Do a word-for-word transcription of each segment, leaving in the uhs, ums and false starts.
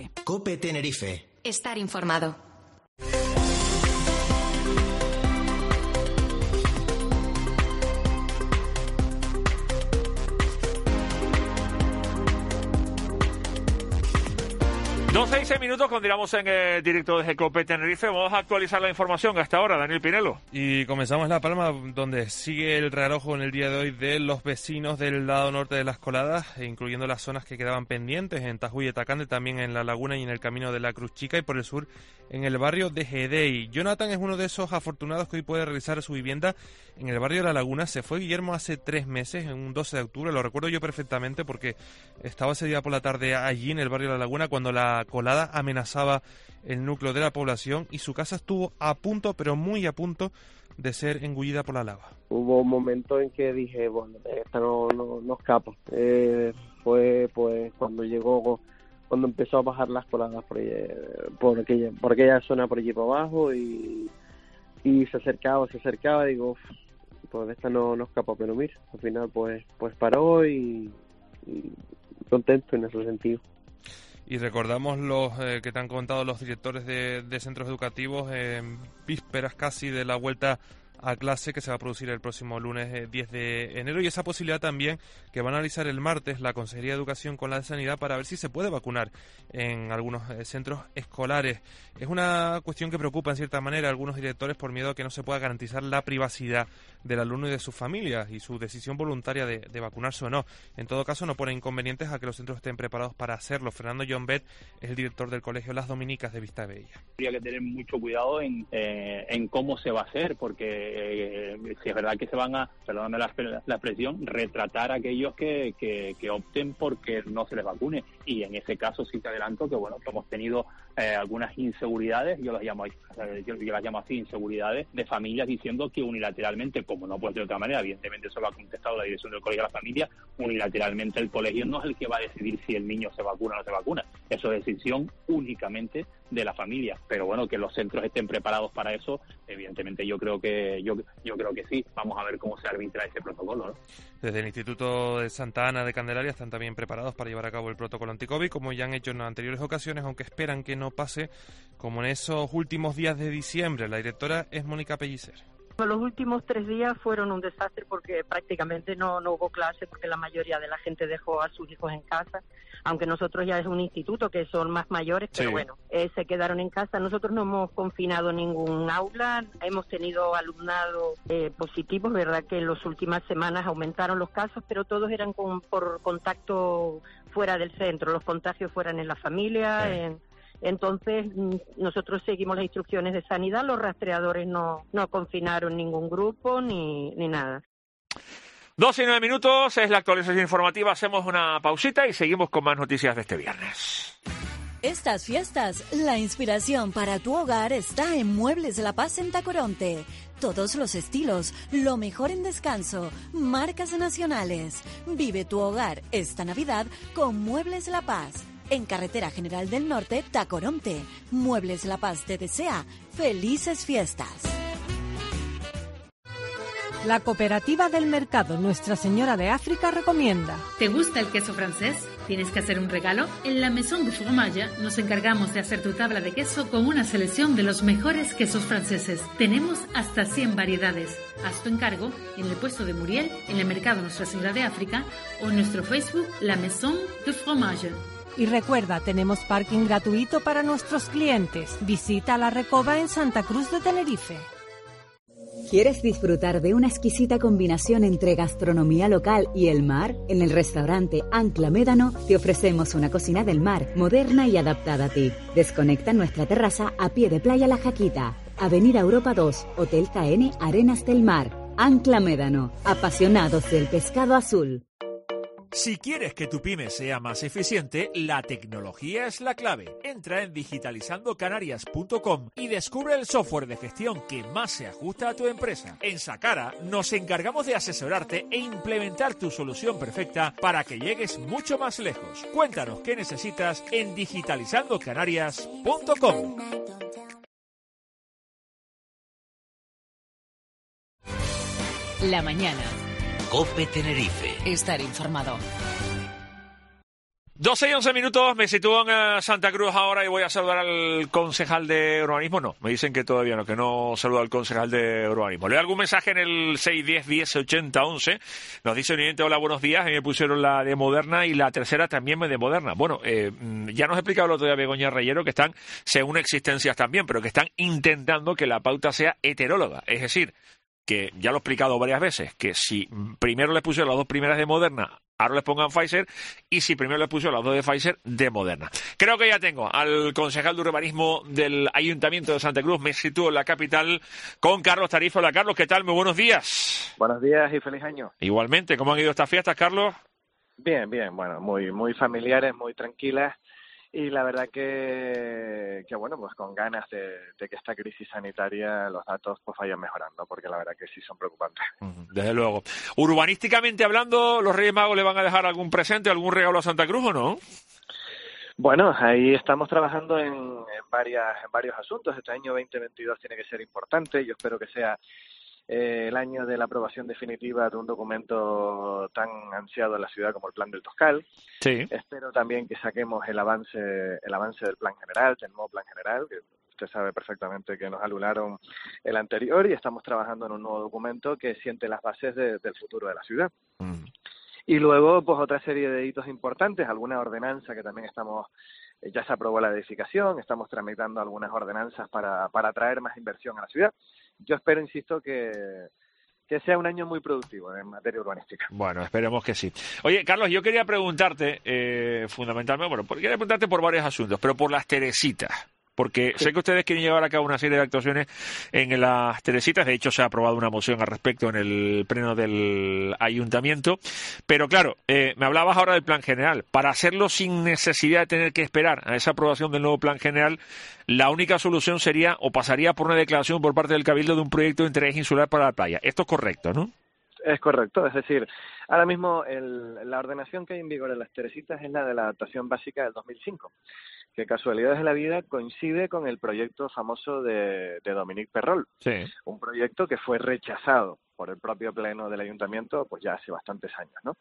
Tenerife. COPE Tenerife. Estar informado. doce y seis minutos, continuamos en el directo de COPE Tenerife. Vamos a actualizar la información hasta ahora, Daniel Pinelo. Y comenzamos La Palma, donde sigue el realojo en el día de hoy de los vecinos del lado norte de Las Coladas, incluyendo las zonas que quedaban pendientes en Tajuy y Tacande, también en La Laguna y en el Camino de la Cruz Chica, y por el sur en el barrio de Gedei. Jonathan es uno de esos afortunados que hoy puede realizar su vivienda en el barrio de La Laguna. Se fue Guillermo hace tres meses, en un doce de octubre, lo recuerdo yo perfectamente porque estaba ese día por la tarde allí en el barrio de La Laguna cuando la colada amenazaba el núcleo de la población y su casa estuvo a punto, pero muy a punto, de ser engullida por la lava. Hubo un momento en que dije, bueno, esta no, no, no escapa. Eh, fue pues cuando llegó, cuando empezó a bajar las coladas por, por, aquella, por aquella zona por allí para abajo y, y se acercaba, se acercaba, digo, uf, pues esta no, no escapa, pero mira, al final pues, pues paró y, y contento en ese sentido. Y recordamos los eh, que te han contado los directores de, de centros educativos en vísperas casi de la vuelta a clase que se va a producir el próximo lunes eh, diez de enero, y esa posibilidad también que va a analizar el martes la Consejería de Educación con la de Sanidad para ver si se puede vacunar en algunos eh, centros escolares. Es una cuestión que preocupa en cierta manera a algunos directores por miedo a que no se pueda garantizar la privacidad del alumno y de sus familias y su decisión voluntaria de, de vacunarse o no. En todo caso, no pone inconvenientes a que los centros estén preparados para hacerlo. Fernando John Bett es el director del Colegio Las Dominicas de Vistabella. Habría que tener mucho cuidado en, eh, en cómo se va a hacer, porque Eh, si es verdad que se van a, perdóname la, la expresión, retratar a aquellos que, que, que opten porque no se les vacune, y en ese caso sí te adelanto que bueno, que hemos tenido eh, algunas inseguridades, yo las llamo yo, yo las llamo así, inseguridades de familias diciendo que unilateralmente, como no puede ser de otra manera, evidentemente eso lo ha contestado la dirección del Colegio de la Familia, unilateralmente el colegio no es el que va a decidir si el niño se vacuna o no se vacuna, eso es decisión únicamente de la familia, pero bueno, que los centros estén preparados para eso, evidentemente yo creo que yo yo creo que sí. Vamos a ver cómo se arbitra ese protocolo, ¿no? Desde el Instituto de Santa Ana de Candelaria están también preparados para llevar a cabo el protocolo anti-COVID, como ya han hecho en anteriores ocasiones, aunque esperan que no pase como en esos últimos días de diciembre. La directora es Mónica Pellicer. Los últimos tres días fueron un desastre porque prácticamente no, no hubo clase, porque la mayoría de la gente dejó a sus hijos en casa, aunque nosotros ya es un instituto que son más mayores, pero sí. bueno, eh, se quedaron en casa. Nosotros no hemos confinado ningún aula, hemos tenido alumnado eh, positivos, verdad que en las últimas semanas aumentaron los casos, pero todos eran con, por contacto fuera del centro, los contagios fueran en la familia, sí. en... Entonces, nosotros seguimos las instrucciones de sanidad, los rastreadores no, no confinaron ningún grupo ni, ni nada. Dos y nueve minutos, es la actualización informativa, hacemos una pausita y seguimos con más noticias de este viernes. Estas fiestas, la inspiración para tu hogar está en Muebles La Paz en Tacoronte. Todos los estilos, lo mejor en descanso, marcas nacionales. Vive tu hogar esta Navidad con Muebles La Paz. En Carretera General del Norte, Tacoronte. Muebles La Paz te desea felices fiestas. La Cooperativa del Mercado Nuestra Señora de África recomienda. ¿Te gusta el queso francés? ¿Tienes que hacer un regalo? En la Maison du Fromage nos encargamos de hacer tu tabla de queso con una selección de los mejores quesos franceses. Tenemos hasta cien variedades. Haz tu encargo en el puesto de Muriel, en el Mercado Nuestra Señora de África o en nuestro Facebook La Maison du Fromage. Y recuerda, tenemos parking gratuito para nuestros clientes. Visita La Recoba en Santa Cruz de Tenerife. ¿Quieres disfrutar de una exquisita combinación entre gastronomía local y el mar? En el restaurante Ancla Médano te ofrecemos una cocina del mar, moderna y adaptada a ti. Desconecta en nuestra terraza a pie de playa La Jaquita. Avenida Europa dos, Hotel K N Arenas del Mar. Ancla Médano, apasionados del pescado azul. Si quieres que tu pyme sea más eficiente, la tecnología es la clave. Entra en digitalizando canarias punto com y descubre el software de gestión que más se ajusta a tu empresa. En Sacara nos encargamos de asesorarte e implementar tu solución perfecta para que llegues mucho más lejos. Cuéntanos qué necesitas en digitalizando canarias punto com. La mañana. COPE Tenerife. Estar informado. doce y once minutos, me sitúo en eh, Santa Cruz ahora y voy a saludar al concejal de urbanismo. No, me dicen que todavía no, que no saludo al concejal de urbanismo. Le doy algún mensaje en el seis diez diez ochenta once. Nos dice un oyente, hola, buenos días. A mí me pusieron la de Moderna y la tercera también me de Moderna. Bueno, eh, ya nos ha explicado el otro día Begoña Reyero que están, según existencias también, pero que están intentando que la pauta sea heteróloga. Es decir, que ya lo he explicado varias veces, que si primero les pusieron las dos primeras de Moderna, ahora les pongan Pfizer, y si primero les pusieron las dos de Pfizer, de Moderna. Creo que ya tengo al concejal de urbanismo del Ayuntamiento de Santa Cruz. Me sitúo en la capital con Carlos Tarifa. Hola, Carlos, ¿qué tal? Muy buenos días. Buenos días y feliz año. Igualmente, ¿cómo han ido estas fiestas, Carlos? Bien, bien, bueno, muy muy familiares, muy tranquilas. Y la verdad que, que bueno, pues con ganas de, de que esta crisis sanitaria los datos pues vayan mejorando, porque la verdad que sí son preocupantes. Desde luego. Urbanísticamente hablando, ¿los Reyes Magos le van a dejar algún presente, algún regalo a Santa Cruz o no? Bueno, ahí estamos trabajando en, en, varias, en varios asuntos. Este año veinte veintidós tiene que ser importante. Yo espero que sea Eh, el año de la aprobación definitiva de un documento tan ansiado en la ciudad como el Plan del Toscal. Sí. Espero también que saquemos el avance el avance del Plan General, del nuevo Plan General, que usted sabe perfectamente que nos anularon el anterior y estamos trabajando en un nuevo documento que siente las bases de, del futuro de la ciudad. Mm. Y luego, pues otra serie de hitos importantes, alguna ordenanza que también estamos, eh, ya se aprobó la edificación, estamos tramitando algunas ordenanzas para, para atraer más inversión a la ciudad. Yo espero, insisto, que, que sea un año muy productivo en materia urbanística. Bueno, esperemos que sí. Oye, Carlos, yo quería preguntarte, eh, fundamentalmente, bueno, quería preguntarte por varios asuntos, pero por las Teresitas. Porque sí. Sé que ustedes quieren llevar a cabo una serie de actuaciones en las Teresitas. De hecho, se ha aprobado una moción al respecto en el pleno del ayuntamiento. Pero claro, eh, me hablabas ahora del plan general. Para hacerlo sin necesidad de tener que esperar a esa aprobación del nuevo plan general, la única solución sería o pasaría por una declaración por parte del Cabildo de un proyecto de interés insular para la playa. Esto es correcto, ¿no? Es correcto, es decir, ahora mismo el, la ordenación que hay en vigor en las Teresitas es la de la adaptación básica del dos mil cinco, que casualidades de la vida coincide con el proyecto famoso de, de Dominique Perrol, sí. Un proyecto que fue rechazado por el propio pleno del ayuntamiento pues ya hace bastantes años, ¿no?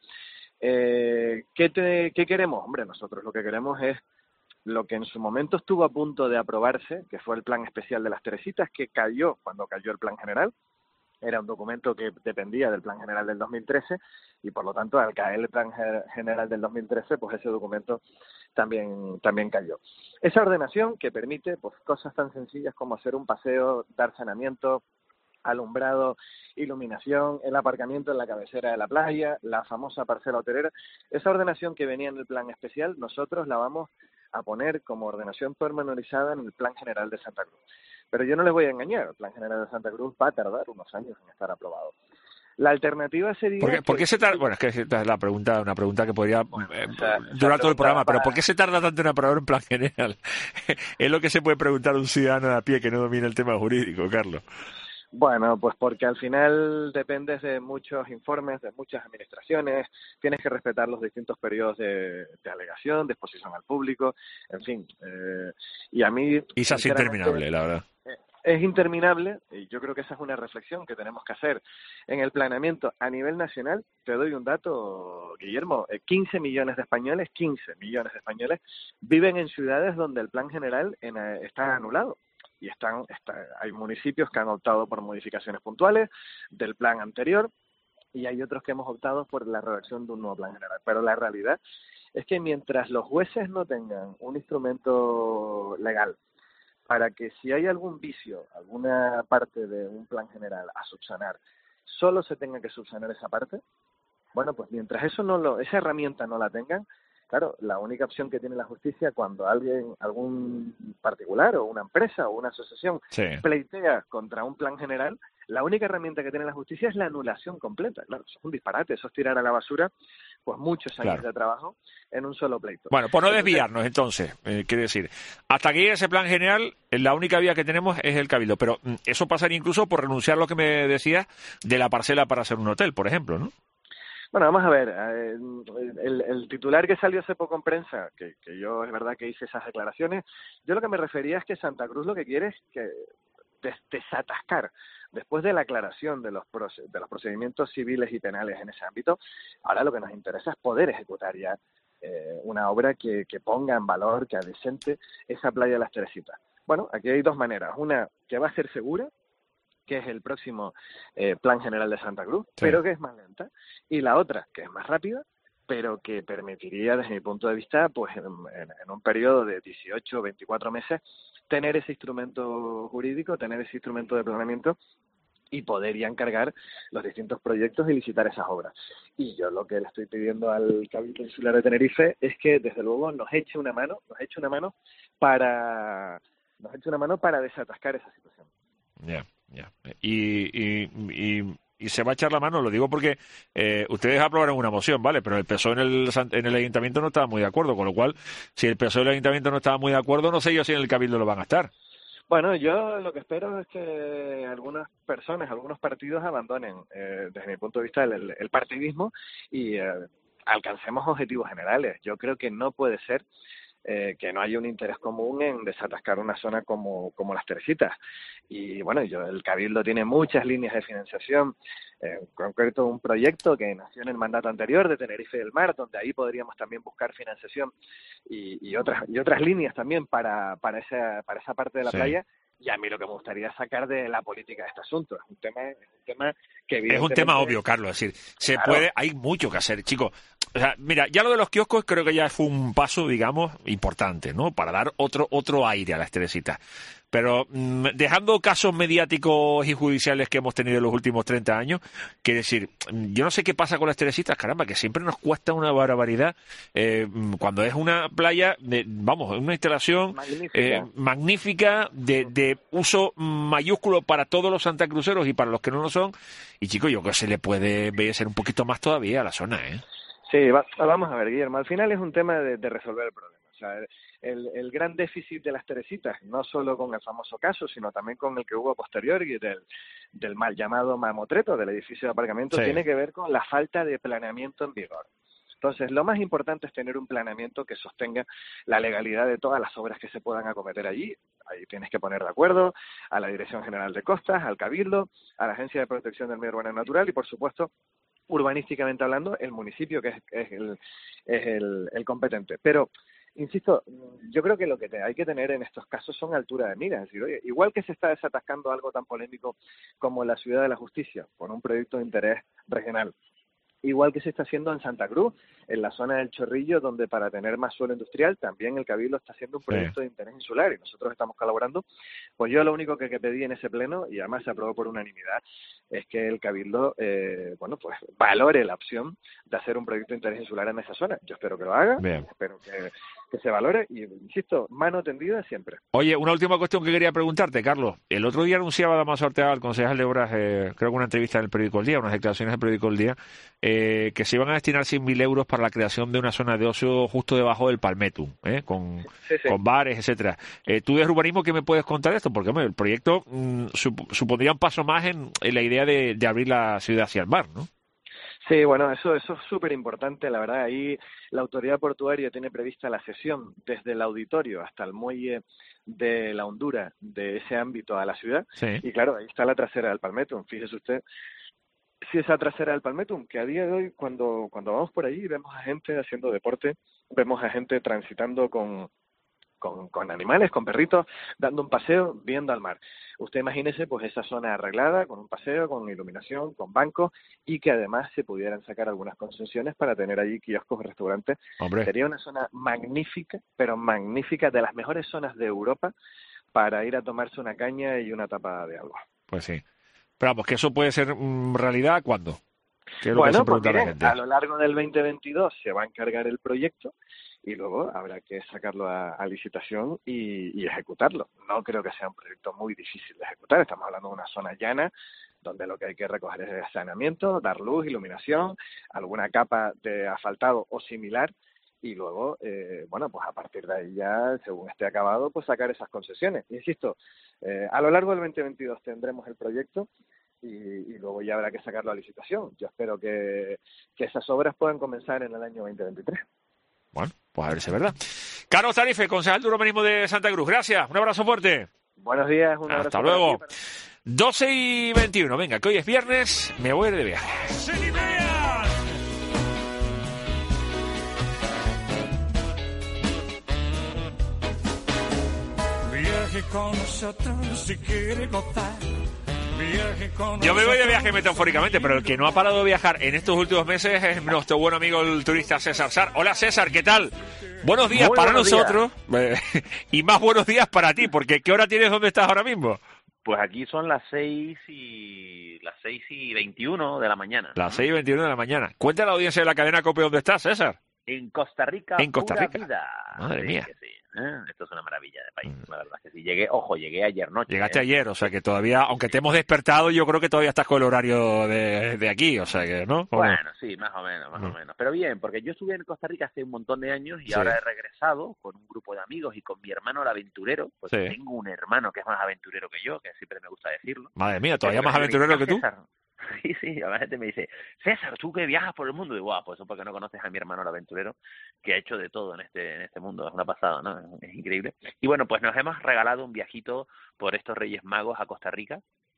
Eh, ¿qué, te, ¿Qué queremos? Hombre, nosotros lo que queremos es lo que en su momento estuvo a punto de aprobarse, que fue el plan especial de las Teresitas, que cayó cuando cayó el plan general. Era un documento que dependía del Plan General del dos mil trece y, por lo tanto, al caer el Plan General del dos mil trece, pues ese documento también también cayó. Esa ordenación que permite pues cosas tan sencillas como hacer un paseo, dar saneamiento, alumbrado, iluminación, el aparcamiento en la cabecera de la playa, la famosa parcela hotelera, esa ordenación que venía en el Plan Especial, nosotros la vamos a poner como ordenación pormenorizada en el Plan General de Santa Cruz. Pero yo no les voy a engañar, el Plan General de Santa Cruz va a tardar unos años en estar aprobado. La alternativa sería... ¿Por qué, ¿por qué se tarda? Bueno, es que esta es la pregunta, una pregunta que podría bueno, eh, o sea, durar todo el programa, para... pero ¿por qué se tarda tanto en aprobar un plan general? Es lo que se puede preguntar a un ciudadano de a pie que no domina el tema jurídico, Carlos. Bueno, pues porque al final dependes de muchos informes, de muchas administraciones, tienes que respetar los distintos periodos de, de alegación, de exposición al público, en fin. Eh, y a mí... Y es así interminable, la verdad. Es interminable, y yo creo que esa es una reflexión que tenemos que hacer en el planeamiento a nivel nacional. Te doy un dato, Guillermo, quince millones de españoles, quince millones de españoles viven en ciudades donde el plan general en, está anulado. Y están, está, hay municipios que han optado por modificaciones puntuales del plan anterior y hay otros que hemos optado por la redacción de un nuevo plan general. Pero la realidad es que mientras los jueces no tengan un instrumento legal para que si hay algún vicio, alguna parte de un plan general a subsanar, solo se tenga que subsanar esa parte, bueno, pues mientras eso no lo, esa herramienta no la tengan, claro, la única opción que tiene la justicia cuando alguien, algún particular o una empresa o una asociación sí. pleitea contra un plan general, la única herramienta que tiene la justicia es la anulación completa. Claro, eso es un disparate, eso es tirar a la basura pues muchos años claro. de trabajo en un solo pleito. Bueno, por no desviarnos entonces, eh, quiere decir, hasta que llegue ese plan general, la única vía que tenemos es el Cabildo, pero eso pasaría incluso por renunciar a lo que me decías de la parcela para hacer un hotel, por ejemplo, ¿no? Bueno, vamos a ver, eh, el, el titular que salió hace poco en prensa, que, que yo es verdad que hice esas declaraciones, yo lo que me refería es que Santa Cruz lo que quiere es que des, desatascar, después de la aclaración de los, de los procedimientos civiles y penales en ese ámbito, ahora lo que nos interesa es poder ejecutar ya eh, una obra que, que ponga en valor, que adecente esa playa de las Teresitas. Bueno, aquí hay dos maneras. Una que va a ser segura, que es el próximo eh, Plan General de Santa Cruz, sí. pero que es más lenta. Y la otra, que es más rápida, pero que permitiría, desde mi punto de vista, pues en, en, en un periodo de dieciocho, veinticuatro meses, tener ese instrumento jurídico, tener ese instrumento de planeamiento y poder ya encargar los distintos proyectos y licitar esas obras. Y yo lo que le estoy pidiendo al Cabildo Insular de Tenerife es que, desde luego, nos eche una mano, nos eche una mano para, nos eche una mano para desatascar esa situación. Ya, yeah, ya. Yeah. Y, y, y, y se va a echar la mano, lo digo porque eh, ustedes aprobaron una moción, ¿vale? Pero el P S O E en el, en el Ayuntamiento no estaba muy de acuerdo, con lo cual, si el P S O E en el Ayuntamiento no estaba muy de acuerdo, no sé yo si en el Cabildo lo van a estar. Bueno, yo lo que espero es que algunas personas, algunos partidos abandonen, eh, desde mi punto de vista, el, el partidismo y eh, alcancemos objetivos generales. Yo creo que no puede ser Eh, que no haya un interés común en desatascar una zona como, como las Teresitas. Y bueno, yo el Cabildo tiene muchas líneas de financiación, eh, en concreto un proyecto que nació en el mandato anterior de Tenerife del Mar, donde ahí podríamos también buscar financiación y, y otras y otras líneas también para, para, esa, para esa parte de la sí. playa. Y a mí lo que me gustaría sacar de la política de este asunto es un tema, es un tema que es un tema obvio, Carlos, es decir, se claro. puede, hay mucho que hacer, chicos. O sea, mira, ya lo de los kioscos creo que ya fue un paso, digamos, importante, ¿no? Para dar otro otro aire a las Teresitas. Pero mmm, dejando casos mediáticos y judiciales que hemos tenido en los últimos treinta años, quiere decir, yo no sé qué pasa con las Teresitas, caramba, que siempre nos cuesta una barbaridad eh, cuando es una playa, de, vamos, una instalación magnífica, eh, magnífica de, de uso mayúsculo para todos los santacruceros y para los que no lo son. Y chicos, yo creo que se le puede ser un poquito más todavía a la zona, ¿eh? Sí, va, vamos a ver, Guillermo, al final es un tema de, de resolver el problema. O sea, el, el gran déficit de las Teresitas, no solo con el famoso caso, sino también con el que hubo posterior y del, del mal llamado mamotreto del edificio de aparcamiento, sí. tiene que ver con la falta de planeamiento en vigor. Entonces, lo más importante es tener un planeamiento que sostenga la legalidad de todas las obras que se puedan acometer allí. Ahí tienes que poner de acuerdo a la Dirección General de Costas, al Cabildo, a la Agencia de Protección del Medio Urbano y Natural y, por supuesto, urbanísticamente hablando, el municipio que es, es, el, es el, el competente. Pero, insisto, yo creo que lo que te, hay que tener en estos casos son altura de miras. Es decir, oye, igual que se está desatascando algo tan polémico como la Ciudad de la Justicia, por un proyecto de interés regional, igual que se está haciendo en Santa Cruz, en la zona del Chorrillo, donde para tener más suelo industrial también el Cabildo está haciendo un proyecto sí. de interés insular y nosotros estamos colaborando. Pues yo lo único que, que pedí en ese pleno, y además se aprobó por unanimidad, es que el Cabildo, eh, bueno, pues valore la opción de hacer un proyecto de interés insular en esa zona. Yo espero que lo haga, Bien. espero que, que se valore y, insisto, mano tendida siempre. Oye, una última cuestión que quería preguntarte, Carlos. El otro día anunciaba Damaso Ortega, el concejal de Obras, eh, creo que una entrevista en el periódico El Día, unas declaraciones del periódico El Día, eh, que se iban a destinar cien mil euros para la creación de una zona de ocio justo debajo del Palmetum, ¿eh? con, sí, sí. con bares, etcétera. Eh, ¿Tú de urbanismo qué me puedes contar de esto? Porque hombre, el proyecto mmm, sup- supondría un paso más en, en la idea de, de abrir la ciudad hacia el mar, ¿no? Sí, bueno, eso, eso es súper importante. La verdad, ahí la autoridad portuaria tiene prevista la cesión desde el auditorio hasta el muelle de la hondura de ese ámbito a la ciudad. Sí. Y claro, ahí está la trasera del Palmetum. Fíjese usted, si esa trasera del Palmetum, que a día de hoy, cuando, cuando vamos por allí, vemos a gente haciendo deporte, vemos a gente transitando con... Con, con animales, con perritos, dando un paseo, viendo al mar. Usted imagínese pues esa zona arreglada, con un paseo, con iluminación, con bancos, y que además se pudieran sacar algunas concesiones para tener allí kioscos, restaurantes. Hombre. Sería una zona magnífica, pero magnífica, de las mejores zonas de Europa para ir a tomarse una caña y una tapa de algo. Pues sí. Pero vamos, que eso puede ser mmm, realidad, ¿cuándo? ¿Qué es lo bueno, que se pues pregunta miren, la gente? A lo largo del veinte veintidós se va a encargar el proyecto y luego habrá que sacarlo a, a licitación y, y ejecutarlo. No creo que sea un proyecto muy difícil de ejecutar. Estamos hablando de una zona llana donde lo que hay que recoger es saneamiento, dar luz, iluminación, alguna capa de asfaltado o similar y luego, eh, bueno, pues a partir de ahí ya, según esté acabado, pues sacar esas concesiones. Insisto, eh, a lo largo del veinte veintidós tendremos el proyecto y, y luego ya habrá que sacarlo a licitación. Yo espero que, que esas obras puedan comenzar en el año veinte veintitrés. Bueno, pues a ver si es verdad. Carlos Tarife, concejal de urbanismo de Santa Cruz. Gracias, un abrazo fuerte. Buenos días, un abrazo. Hasta luego. doce y veintiuno, venga, que hoy es viernes, me voy de viaje. Viaje con nosotros si quiere gozar. Viaje con Yo me voy de nosotros. viaje metafóricamente, pero el que no ha parado de viajar en estos últimos meses es nuestro buen amigo el turista César Sar. Hola César, ¿qué tal? Buenos días Muy para buenos nosotros eh, y más buenos días para ti, porque ¿qué hora tienes donde estás ahora mismo? Pues aquí son las seis y las seis y veintiuno de la mañana. Las seis y veintiuno de la mañana. Cuenta a la audiencia de la cadena COPE dónde estás, César. En Costa Rica, En Costa pura Rica. vida. Madre Sí, mía. que sí, ¿eh? Esto es una maravilla de país, la verdad que sí. Llegué, ojo, llegué ayer noche. Llegaste ¿eh? ayer, o sea que todavía, aunque te hemos despertado, yo creo que todavía estás con el horario de, de aquí, o sea que, ¿no? ¿O Bueno, no? sí, más o menos, más Mm. o menos. Pero bien, porque yo estuve en Costa Rica hace un montón de años y Sí. ahora he regresado con un grupo de amigos y con mi hermano el aventurero. Pues Sí. tengo un hermano que es más aventurero que yo, que siempre me gusta decirlo. Madre mía, todavía Pero más me dice, aventurero que tú. César, sí, sí, a la gente me dice, César, tú que viajas por el mundo, y digo, guau, pues eso porque no conoces a mi hermano el aventurero, que ha hecho de todo en este en este mundo, es una pasada, ¿no? Es increíble. Y bueno, pues nos hemos regalado un viajito por estos Reyes Magos a Costa Rica,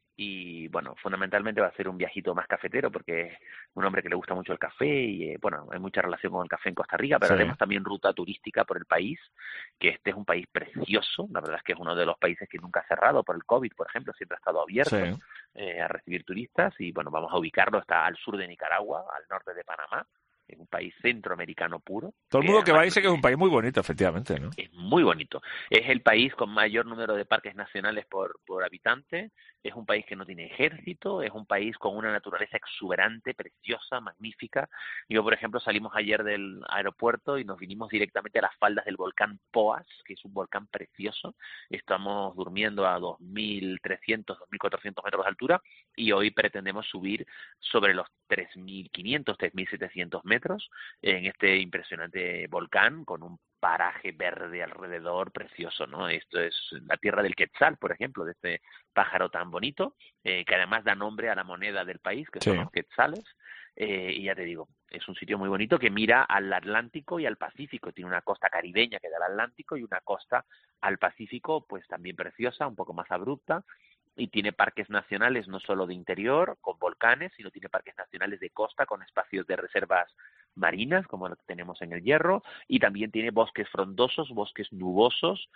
y bueno, fundamentalmente va a ser un viajito más cafetero, porque es un hombre que le gusta mucho el café, y eh, bueno, hay mucha relación con el café en Costa Rica, pero Sí. haremos también ruta turística por el país, que este es un país precioso, la verdad es que es uno de los países que nunca ha cerrado por el COVID, por ejemplo, siempre ha estado abierto. Sí. Eh, a recibir turistas y bueno, vamos a ubicarlo, está al sur de Nicaragua, al norte de Panamá, en un país centroamericano puro. Todo el mundo que va además dice que es un país muy bonito, efectivamente, ¿no? es muy bonito. Es el país con mayor número de parques nacionales por, por habitante, es un país que no tiene ejército, es un país con una naturaleza exuberante, preciosa, magnífica. Yo, por ejemplo, salimos ayer del aeropuerto y nos vinimos directamente a las faldas del volcán Poás, que es un volcán precioso. Estamos durmiendo a dos mil trescientos, dos mil cuatrocientos metros de altura y hoy pretendemos subir sobre los tres mil quinientos, tres mil setecientos metros en este impresionante volcán con un paraje verde alrededor precioso, ¿no? Esto es la tierra del Quetzal, por ejemplo, de este pájaro tan bonito, eh, que además da nombre a la moneda del país, que son Sí. los quetzales, eh, y ya te digo, es un sitio muy bonito que mira al Atlántico y al Pacífico, tiene una costa caribeña que da al Atlántico y una costa al Pacífico, pues también preciosa, un poco más abrupta, y tiene parques nacionales no solo de interior, con volcanes, sino tiene parques nacionales de costa con espacios de reservas marinas, como lo que tenemos en el Hierro, y también tiene bosques frondosos, bosques nubosos,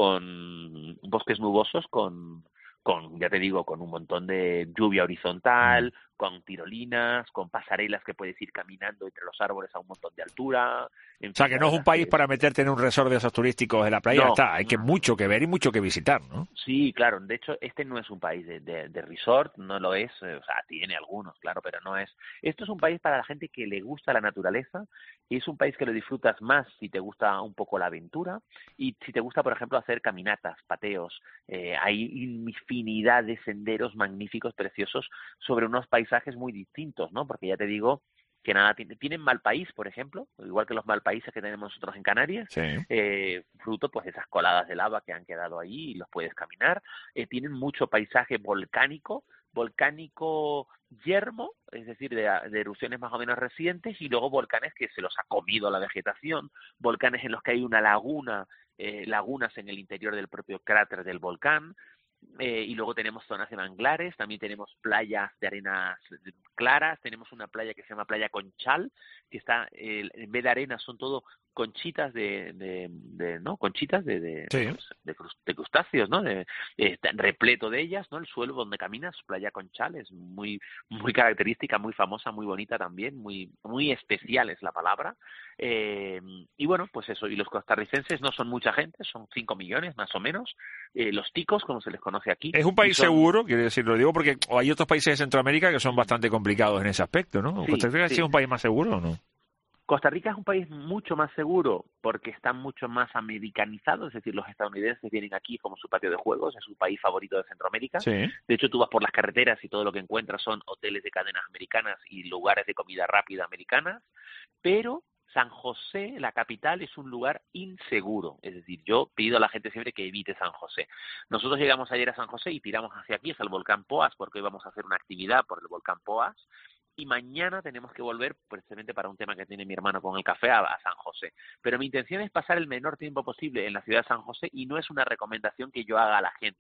con bosques nubosos con con, ya te digo, con un montón de lluvia horizontal, con tirolinas, con pasarelas que puedes ir caminando entre los árboles a un montón de altura. En O sea, fin, que la no es un verdad país que- para meterte en un resort de esos turísticos en la playa. No, Está, hay que mucho que ver y mucho que visitar, ¿no? Sí, claro. De hecho, este no es un país de, de, de resort, no lo es. eh, O sea, tiene algunos, claro, pero no es. Esto es un país para la gente que le gusta la naturaleza. Y es un país que lo disfrutas más si te gusta un poco la aventura y si te gusta, por ejemplo, hacer caminatas, pateos. Eh, hay infinidad de senderos magníficos, preciosos, sobre unos paisajes muy distintos, ¿no? Porque ya te digo que nada, tienen, tienen Malpaís, por ejemplo, igual que los Malpaíses que tenemos nosotros en Canarias, Sí. eh, fruto pues de esas coladas de lava que han quedado ahí y los puedes caminar. Eh, tienen mucho paisaje volcánico, volcánico yermo, es decir, de, de erupciones más o menos recientes, y luego volcanes que se los ha comido la vegetación, volcanes en los que hay una laguna, eh, lagunas en el interior del propio cráter del volcán. Eh, y luego tenemos zonas de manglares, también tenemos playas de arenas claras, tenemos una playa que se llama Playa Conchal, que está, eh, en vez de arena son todo conchitas de, de, de no conchitas de de, Sí. pues, de, crus- de crustáceos, ¿no? De, eh, está repleto de ellas, ¿no? El suelo donde caminas, Playa Conchal, es muy muy característica, muy famosa, muy bonita también, muy muy especial es la palabra. Eh, y bueno, pues eso, y los costarricenses no son mucha gente, son cinco millones más o menos, eh, los ticos, como se les conoce aquí. Es un y país son- seguro, quiero decir, lo digo porque hay otros países de Centroamérica que son bastante complicados en ese aspecto, ¿no? Sí, ¿Costa Rica sí. sí es un país más seguro o no? Costa Rica es un país mucho más seguro porque está mucho más americanizado, es decir, los estadounidenses vienen aquí como su patio de juegos, es su país favorito de Centroamérica. Sí. De hecho, tú vas por las carreteras y todo lo que encuentras son hoteles de cadenas americanas y lugares de comida rápida americanas, pero San José, la capital, es un lugar inseguro. Es decir, yo pido a la gente siempre que evite San José. Nosotros llegamos ayer a San José y tiramos hacia aquí, hacia el volcán Poás, porque hoy vamos a hacer una actividad por el volcán Poás. Y mañana tenemos que volver precisamente para un tema que tiene mi hermano con el café a, a San José. Pero mi intención es pasar el menor tiempo posible en la ciudad de San José y no es una recomendación que yo haga a la gente,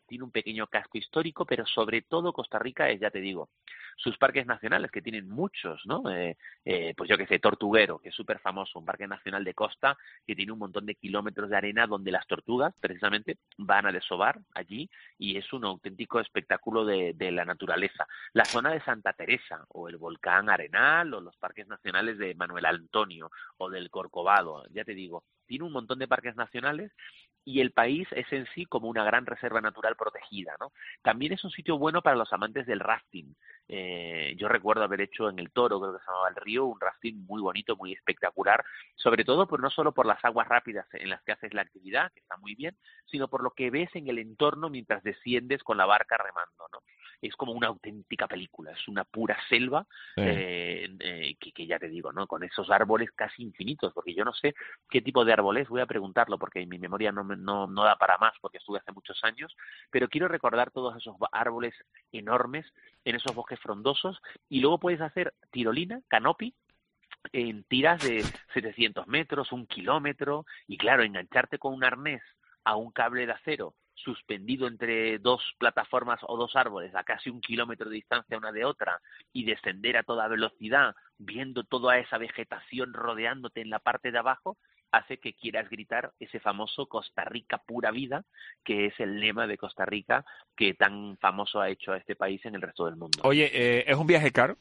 tiene un pequeño casco histórico, pero sobre todo Costa Rica es, ya te digo, sus parques nacionales, que tienen muchos, ¿no? Eh, eh, pues yo qué sé, Tortuguero, que es súper famoso, un parque nacional de costa que tiene un montón de kilómetros de arena donde las tortugas, precisamente, van a desovar allí y es un auténtico espectáculo de, de la naturaleza. La zona de Santa Teresa, o el volcán Arenal, o los parques nacionales de Manuel Antonio, o del Corcovado, ya te digo, tiene un montón de parques nacionales y el país es en sí como una gran reserva natural protegida, ¿no? También es un sitio bueno para los amantes del rafting. Eh, yo recuerdo haber hecho en el Toro, creo que se llamaba el río, un rafting muy bonito, muy espectacular, sobre todo por no solo por las aguas rápidas en las que haces la actividad, que está muy bien, sino por lo que ves en el entorno mientras desciendes con la barca remando, ¿no? Es como una auténtica película, es una pura selva, sí. eh, eh, que, que ya te digo, ¿no? Con esos árboles casi infinitos, porque yo no sé qué tipo de árbol es, voy a preguntarlo porque mi memoria no, no, no da para más porque estuve hace muchos años, pero quiero recordar todos esos árboles enormes en esos bosques frondosos y luego puedes hacer tirolina, canopy, en tiras de setecientos metros, un kilómetro y claro, engancharte con un arnés a un cable de acero suspendido entre dos plataformas o dos árboles a casi un kilómetro de distancia una de otra y descender a toda velocidad viendo toda esa vegetación rodeándote en la parte de abajo hace que quieras gritar ese famoso Costa Rica pura vida, que es el lema de Costa Rica que tan famoso ha hecho a este país en el resto del mundo. Oye, eh, ¿es un viaje caro?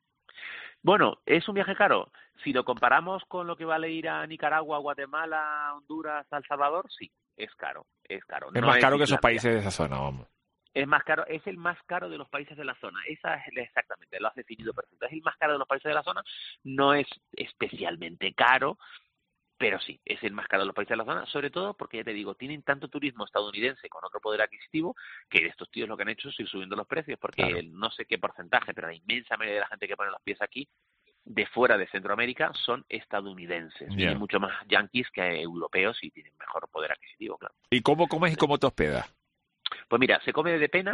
Bueno, es un viaje caro. Si lo comparamos con lo que vale ir a Nicaragua, Guatemala, Honduras, El Salvador, sí, es caro, es caro. Es no más es caro que esos Islandia. países de esa zona, vamos. Es más caro, es el más caro de los países de la zona. Esa es exactamente, lo has definido perfecto. Es el más caro de los países de la zona. No es especialmente caro, pero sí, es el más caro de los países de la zona, sobre todo porque, ya te digo, tienen tanto turismo estadounidense con otro poder adquisitivo que estos tíos lo que han hecho es ir subiendo los precios, porque Claro. el, no sé qué porcentaje, pero la inmensa mayoría de la gente que pone los pies aquí, de fuera de Centroamérica, son estadounidenses. Ya. Tienen mucho más yanquis que europeos y tienen mejor poder adquisitivo, claro. ¿Y cómo comes y cómo te hospedas? Pues mira, se come de pena,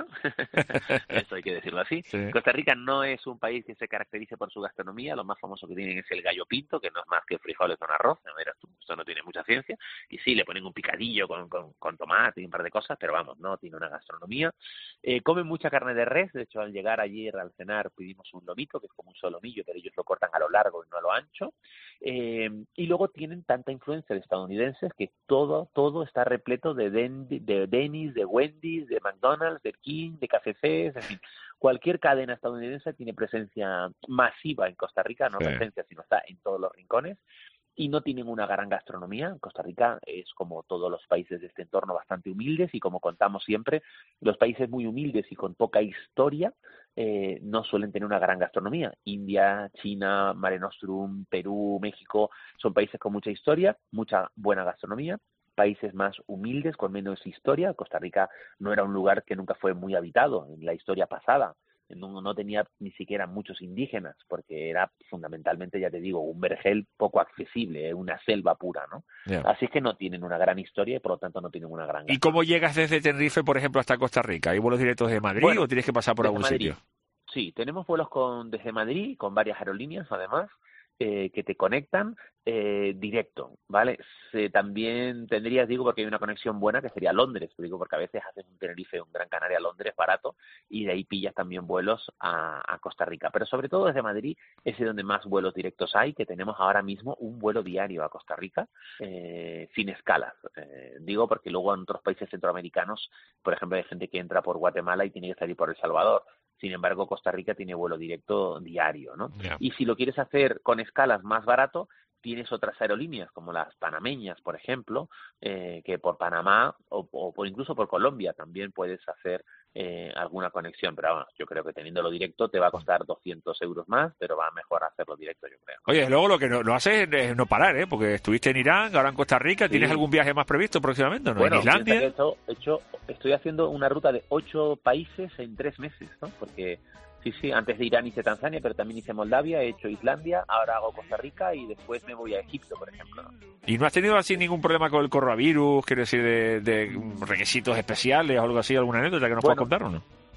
eso hay que decirlo así. Sí. Costa Rica no es un país que se caracterice por su gastronomía, lo más famoso que tienen es el gallo pinto, que no es más que frijoles con arroz, a ver, esto no tiene mucha ciencia, y sí, le ponen un picadillo con, con, con tomate y un par de cosas, pero vamos, no tiene una gastronomía. Eh, comen mucha carne de res, de hecho al llegar ayer al cenar pedimos un lomito, que es como un solomillo, pero ellos lo cortan a lo largo y no a lo ancho, eh, y luego tienen tanta influencia de estadounidenses que todo, todo está repleto de, Den, de Denny's, de Wendy's, de McDonald's, de King, de K F C, en fin, cualquier cadena estadounidense tiene presencia masiva en Costa Rica, no Sí. presencia, sino está en todos los rincones, y no tienen una gran gastronomía. Costa Rica es, como todos los países de este entorno, bastante humildes, y como contamos siempre, los países muy humildes y con poca historia eh, no suelen tener una gran gastronomía. India, China, Mare Nostrum, Perú, México, son países con mucha historia, mucha buena gastronomía. Países más humildes, con menos historia. Costa Rica no era un lugar que nunca fue muy habitado en la historia pasada. No, no tenía ni siquiera muchos indígenas, porque era fundamentalmente, ya te digo, un vergel poco accesible, una selva pura, ¿no? Ya. Así es que no tienen una gran historia y por lo tanto no tienen una gran ¿Y cómo llegas desde Tenerife, por ejemplo, hasta Costa Rica? ¿Hay vuelos directos de Madrid Bueno, o tienes que pasar por desde algún Madrid. sitio? Sí, tenemos vuelos con desde Madrid, con varias aerolíneas además, eh, que te conectan eh, directo, ¿vale? Se, también tendrías, digo, porque hay una conexión buena que sería Londres, digo, porque a veces haces un Tenerife, un Gran Canaria, Londres barato, y de ahí pillas también vuelos a, a Costa Rica. Pero sobre todo desde Madrid es donde más vuelos directos hay, que tenemos ahora mismo un vuelo diario a Costa Rica, eh, sin escalas. Eh, digo, porque luego en otros países centroamericanos, por ejemplo, hay gente que entra por Guatemala y tiene que salir por El Salvador. Sin embargo, Costa Rica tiene vuelo directo diario, ¿no? Ya. Y si lo quieres hacer con escalas más barato, tienes otras aerolíneas, como las panameñas, por ejemplo, eh, que por Panamá o, o por incluso por Colombia también puedes hacer eh, alguna conexión. Pero vamos, yo creo que teniéndolo directo te va a costar doscientos euros más, pero va mejor hacerlo directo, yo creo. Oye, luego lo que no, no haces es no parar, ¿eh? Porque estuviste en Irán, ahora en Costa Rica. ¿Tienes Sí. algún viaje más previsto próximamente, no? Bueno, ¿En Islandia? piensa que esto- hecho, estoy haciendo una ruta de ocho países en tres meses, ¿no? Porque sí, sí, antes de Irán hice Tanzania, pero también hice Moldavia, he hecho Islandia, ahora hago Costa Rica y después me voy a Egipto, por ejemplo, ¿no? ¿Y no has tenido así ningún problema con el coronavirus? Quiero decir, de, de requisitos especiales o algo así, alguna anécdota que nos puedas Bueno, contar o no?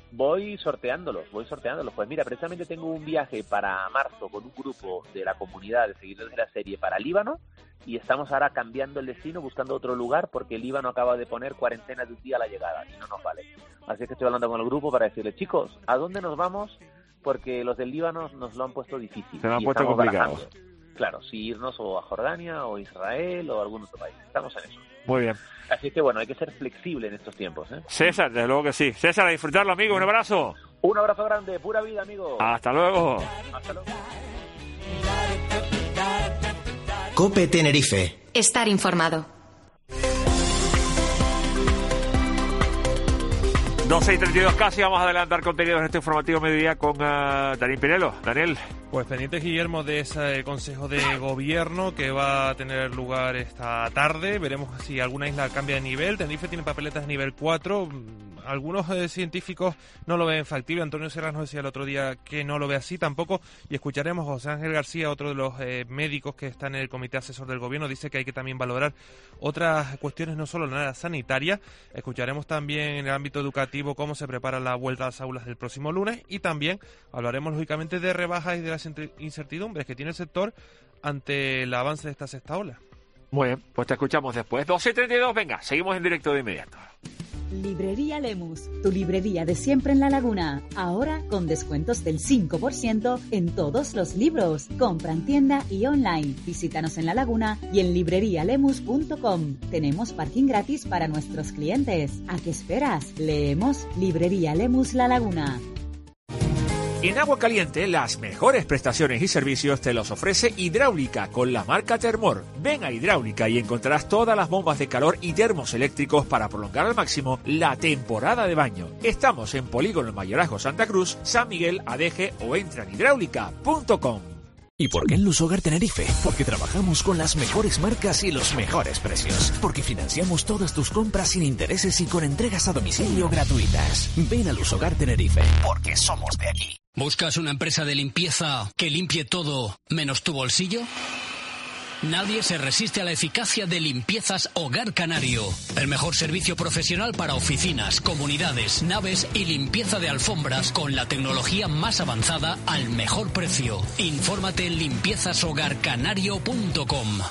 Voy sorteándolos, voy sorteándolos. Pues mira, precisamente tengo un viaje para marzo con un grupo de la comunidad de seguidores de la serie para Líbano y estamos ahora cambiando el destino, buscando otro lugar porque el Líbano acaba de poner cuarentena de un día a la llegada y no nos vale. Así que estoy hablando con el grupo para decirles, chicos, ¿a dónde nos vamos? Porque los del Líbano nos lo han puesto difícil. Se lo han puesto complicado. Barajando. Claro, si irnos o a Jordania o Israel o a algún otro país. Estamos en eso. Muy bien. Así que bueno, hay que ser flexible en estos tiempos, ¿eh? César, desde luego que sí. César, a disfrutarlo, amigo. Un abrazo. Un abrazo grande, pura vida, amigo. Hasta luego. Hasta luego. COPE Tenerife. Estar informado. doce y treinta y dos casi, vamos a adelantar contenidos en este informativo mediodía con uh, Daniel Pinelo. Daniel. Pues pendientes, Guillermo, de ese Consejo de Gobierno que va a tener lugar esta tarde. Veremos si alguna isla cambia de nivel. Tenerife tiene papeletas de nivel cuatro. Algunos eh, científicos no lo ven factible. Antonio Serras nos decía el otro día que no lo ve así tampoco. Y escucharemos a José Ángel García, otro de los eh, médicos que está en el Comité Asesor del Gobierno. Dice que hay que también valorar otras cuestiones, no solo la sanitaria. Escucharemos también en el ámbito educativo cómo se prepara la vuelta a las aulas del próximo lunes. Y también hablaremos, lógicamente, de rebajas y de las incertidumbres que tiene el sector ante el avance de esta sexta ola. Muy bien, pues te escuchamos después. doce y treinta y dos, venga, seguimos en directo de inmediato. Librería Lemus, tu librería de siempre en La Laguna. Ahora con descuentos del cinco por ciento en todos los libros. Compra en tienda y online. Visítanos en La Laguna y en librería lemus punto com. Tenemos parking gratis para nuestros clientes. ¿A qué esperas? Leemos Librería Lemus La Laguna. En Agua Caliente, las mejores prestaciones y servicios te los ofrece Hidráulica con la marca Termor. Ven a Hidráulica y encontrarás todas las bombas de calor y termos eléctricos para prolongar al máximo la temporada de baño. Estamos en Polígono Mayorazgo Santa Cruz, San Miguel, Adeje o entra en hidráulica punto com. ¿Y por qué en Lusogar Tenerife? Porque trabajamos con las mejores marcas y los mejores precios. Porque financiamos todas tus compras sin intereses y con entregas a domicilio gratuitas. Ven a Lusogar Tenerife, porque somos de aquí. ¿Buscas una empresa de limpieza que limpie todo menos tu bolsillo? Nadie se resiste a la eficacia de Limpiezas Hogar Canario. El mejor servicio profesional para oficinas, comunidades, naves y limpieza de alfombras con la tecnología más avanzada al mejor precio. Infórmate en limpiezas hogar canario punto com.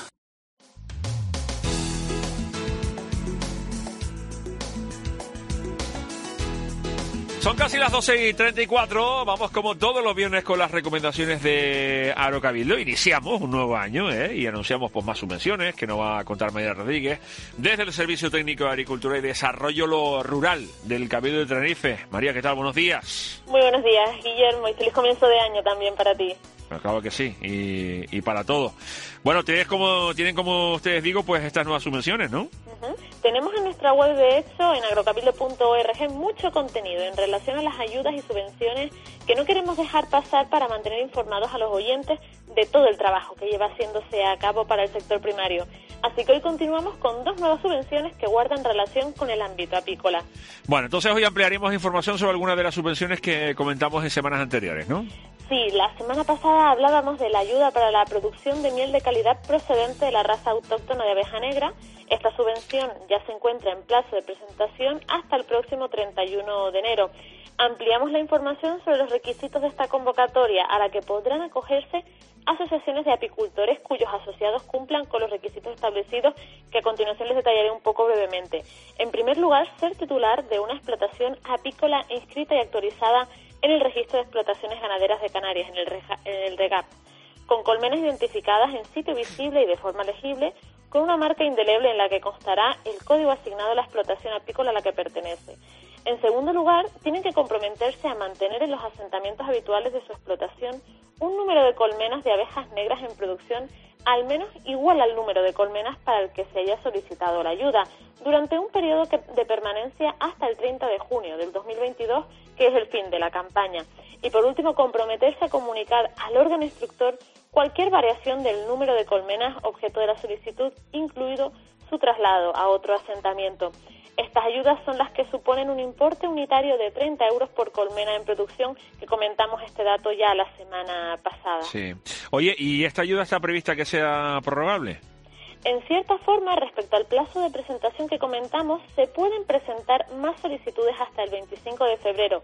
Son casi las doce y treinta y cuatro, vamos como todos los viernes con las recomendaciones de Agrocabildo. Iniciamos un nuevo año ¿eh? y anunciamos pues, más subvenciones que nos va a contar María Rodríguez desde el Servicio Técnico de Agricultura y Desarrollo Rural del Cabildo de Tenerife. María, ¿qué tal? Buenos días. Muy buenos días, Guillermo, y feliz comienzo de año también para ti. Claro que sí, y, y para todos. Bueno, tienes como, tienen como ustedes digo, pues estas nuevas subvenciones, ¿no? Uh-huh. Tenemos en nuestra web, de hecho, en agrocabildo punto org, mucho contenido en relación a las ayudas y subvenciones que no queremos dejar pasar para mantener informados a los oyentes de todo el trabajo que lleva haciéndose a cabo para el sector primario. Así que hoy continuamos con dos nuevas subvenciones que guardan relación con el ámbito apícola. Bueno, entonces hoy ampliaremos información sobre algunas de las subvenciones que comentamos en semanas anteriores, ¿no? Sí, la semana pasada hablábamos de la ayuda para la producción de miel de calidad procedente de la raza autóctona de abeja negra. Esta subvención ya se encuentra en plazo de presentación hasta el próximo treinta y uno de enero. Ampliamos la información sobre los requisitos de esta convocatoria, a la que podrán acogerse asociaciones de apicultores cuyos asociados cumplan con los requisitos establecidos, que a continuación les detallaré un poco brevemente. En primer lugar, ser titular de una explotación apícola inscrita y actualizada en el Registro de Explotaciones Ganaderas de Canarias, en el, Reja, en el REGAP, con colmenas identificadas en sitio visible y de forma legible, con una marca indeleble en la que constará el código asignado a la explotación apícola a la que pertenece. En segundo lugar, tienen que comprometerse a mantener en los asentamientos habituales de su explotación un número de colmenas de abejas negras en producción al menos igual al número de colmenas para el que se haya solicitado la ayuda, durante un periodo de permanencia hasta el treinta de junio del dos mil veintidós, que es el fin de la campaña. Y por último, comprometerse a comunicar al órgano instructor cualquier variación del número de colmenas objeto de la solicitud, incluido su traslado a otro asentamiento. Estas ayudas son las que suponen un importe unitario de treinta euros por colmena en producción, que comentamos este dato ya la semana pasada. Sí. Oye, ¿y esta ayuda está prevista que sea prorrogable? En cierta forma, respecto al plazo de presentación que comentamos, se pueden presentar más solicitudes hasta el veinticinco de febrero.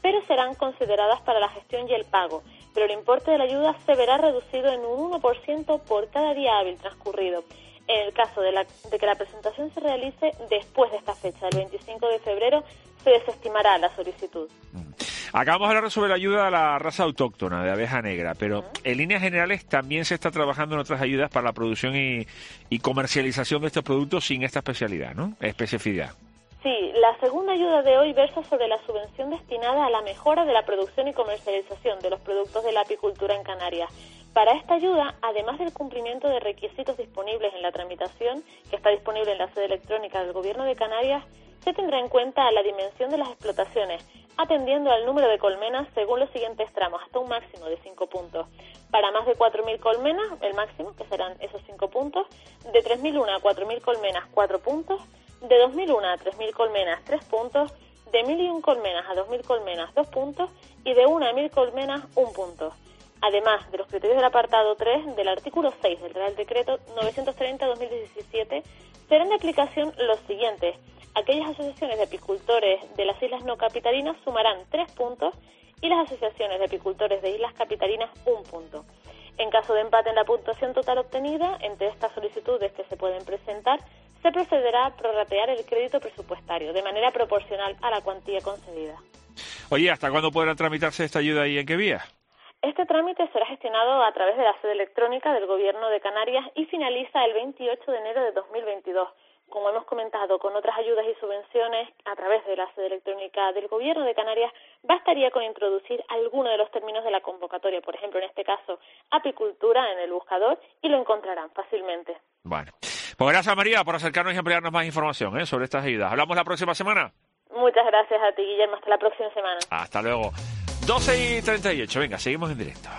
pero serán consideradas para la gestión y el pago, pero el importe de la ayuda se verá reducido en un uno por ciento por cada día hábil transcurrido, en el caso de, la, de que la presentación se realice después de esta fecha, el veinticinco de febrero, se desestimará la solicitud. Acabamos de hablar sobre la ayuda a la raza autóctona de abeja negra, pero en líneas generales también se está trabajando en otras ayudas para la producción y, y comercialización de estos productos sin esta especialidad, ¿no? Especificidad. Sí, la segunda ayuda de hoy versa sobre la subvención destinada a la mejora de la producción y comercialización de los productos de la apicultura en Canarias. Para esta ayuda, además del cumplimiento de requisitos disponibles en la tramitación, que está disponible en la sede electrónica del Gobierno de Canarias, se tendrá en cuenta la dimensión de las explotaciones, atendiendo al número de colmenas según los siguientes tramos, hasta un máximo de cinco puntos. Para más de cuatro mil colmenas, el máximo, que serán esos cinco puntos, de tres mil una a cuatro mil colmenas, cuatro puntos, de dos mil una a tres mil colmenas, tres puntos, de mil y una colmenas a dos mil colmenas, dos puntos, y de una a mil colmenas, un punto. Además de los criterios del apartado tres del artículo seis del Real Decreto novecientos treinta barra dos mil diecisiete, serán de aplicación los siguientes. Aquellas asociaciones de apicultores de las islas no capitalinas sumarán tres puntos y las asociaciones de apicultores de islas capitalinas un punto. En caso de empate en la puntuación total obtenida, entre estas solicitudes que se pueden presentar, se procederá a prorratear el crédito presupuestario de manera proporcional a la cuantía concedida. Oye, ¿hasta cuándo podrá tramitarse esta ayuda y en qué vía? Este trámite será gestionado a través de la sede electrónica del Gobierno de Canarias y finaliza el veintiocho de enero de dos mil veintidós. Como hemos comentado, con otras ayudas y subvenciones a través de la sede electrónica del Gobierno de Canarias, bastaría con introducir alguno de los términos de la convocatoria, por ejemplo, en este caso, apicultura en el buscador, y lo encontrarán fácilmente. Bueno, pues gracias, María, por acercarnos y ampliarnos más información ¿eh? sobre estas ayudas. ¿Hablamos la próxima semana? Muchas gracias a ti, Guillermo. Hasta la próxima semana. Hasta luego. doce y treinta y ocho. Venga, seguimos en directo.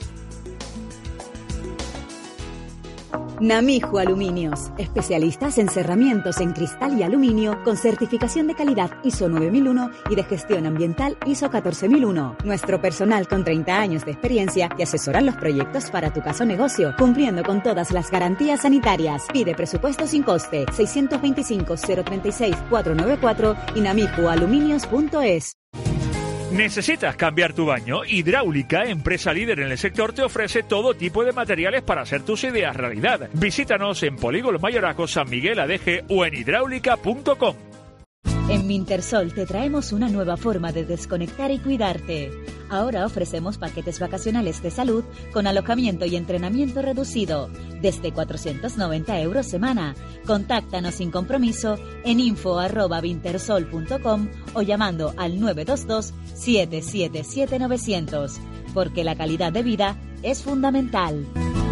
Namijo Aluminios, especialistas en cerramientos en cristal y aluminio con certificación de calidad I S O nueve mil uno y de gestión ambiental I S O catorce mil uno. Nuestro personal con treinta años de experiencia te asesoran los proyectos para tu caso negocio, cumpliendo con todas las garantías sanitarias. Pide presupuesto sin coste, seiscientos veinticinco, cero treinta y seis, cuatrocientos noventa y cuatro y namijo aluminios punto es. ¿Necesitas cambiar tu baño? Hidráulica, empresa líder en el sector, te ofrece todo tipo de materiales para hacer tus ideas realidad. Visítanos en Polígono Mayorazgo, San Miguel Adeje o en hidráulica punto com. En Wintersol te traemos una nueva forma de desconectar y cuidarte. Ahora ofrecemos paquetes vacacionales de salud con alojamiento y entrenamiento reducido, desde cuatrocientos noventa euros semana. Contáctanos sin compromiso en info arroba wintersol punto com o llamando al nueve dos dos, siete siete siete, novecientos, porque la calidad de vida es fundamental.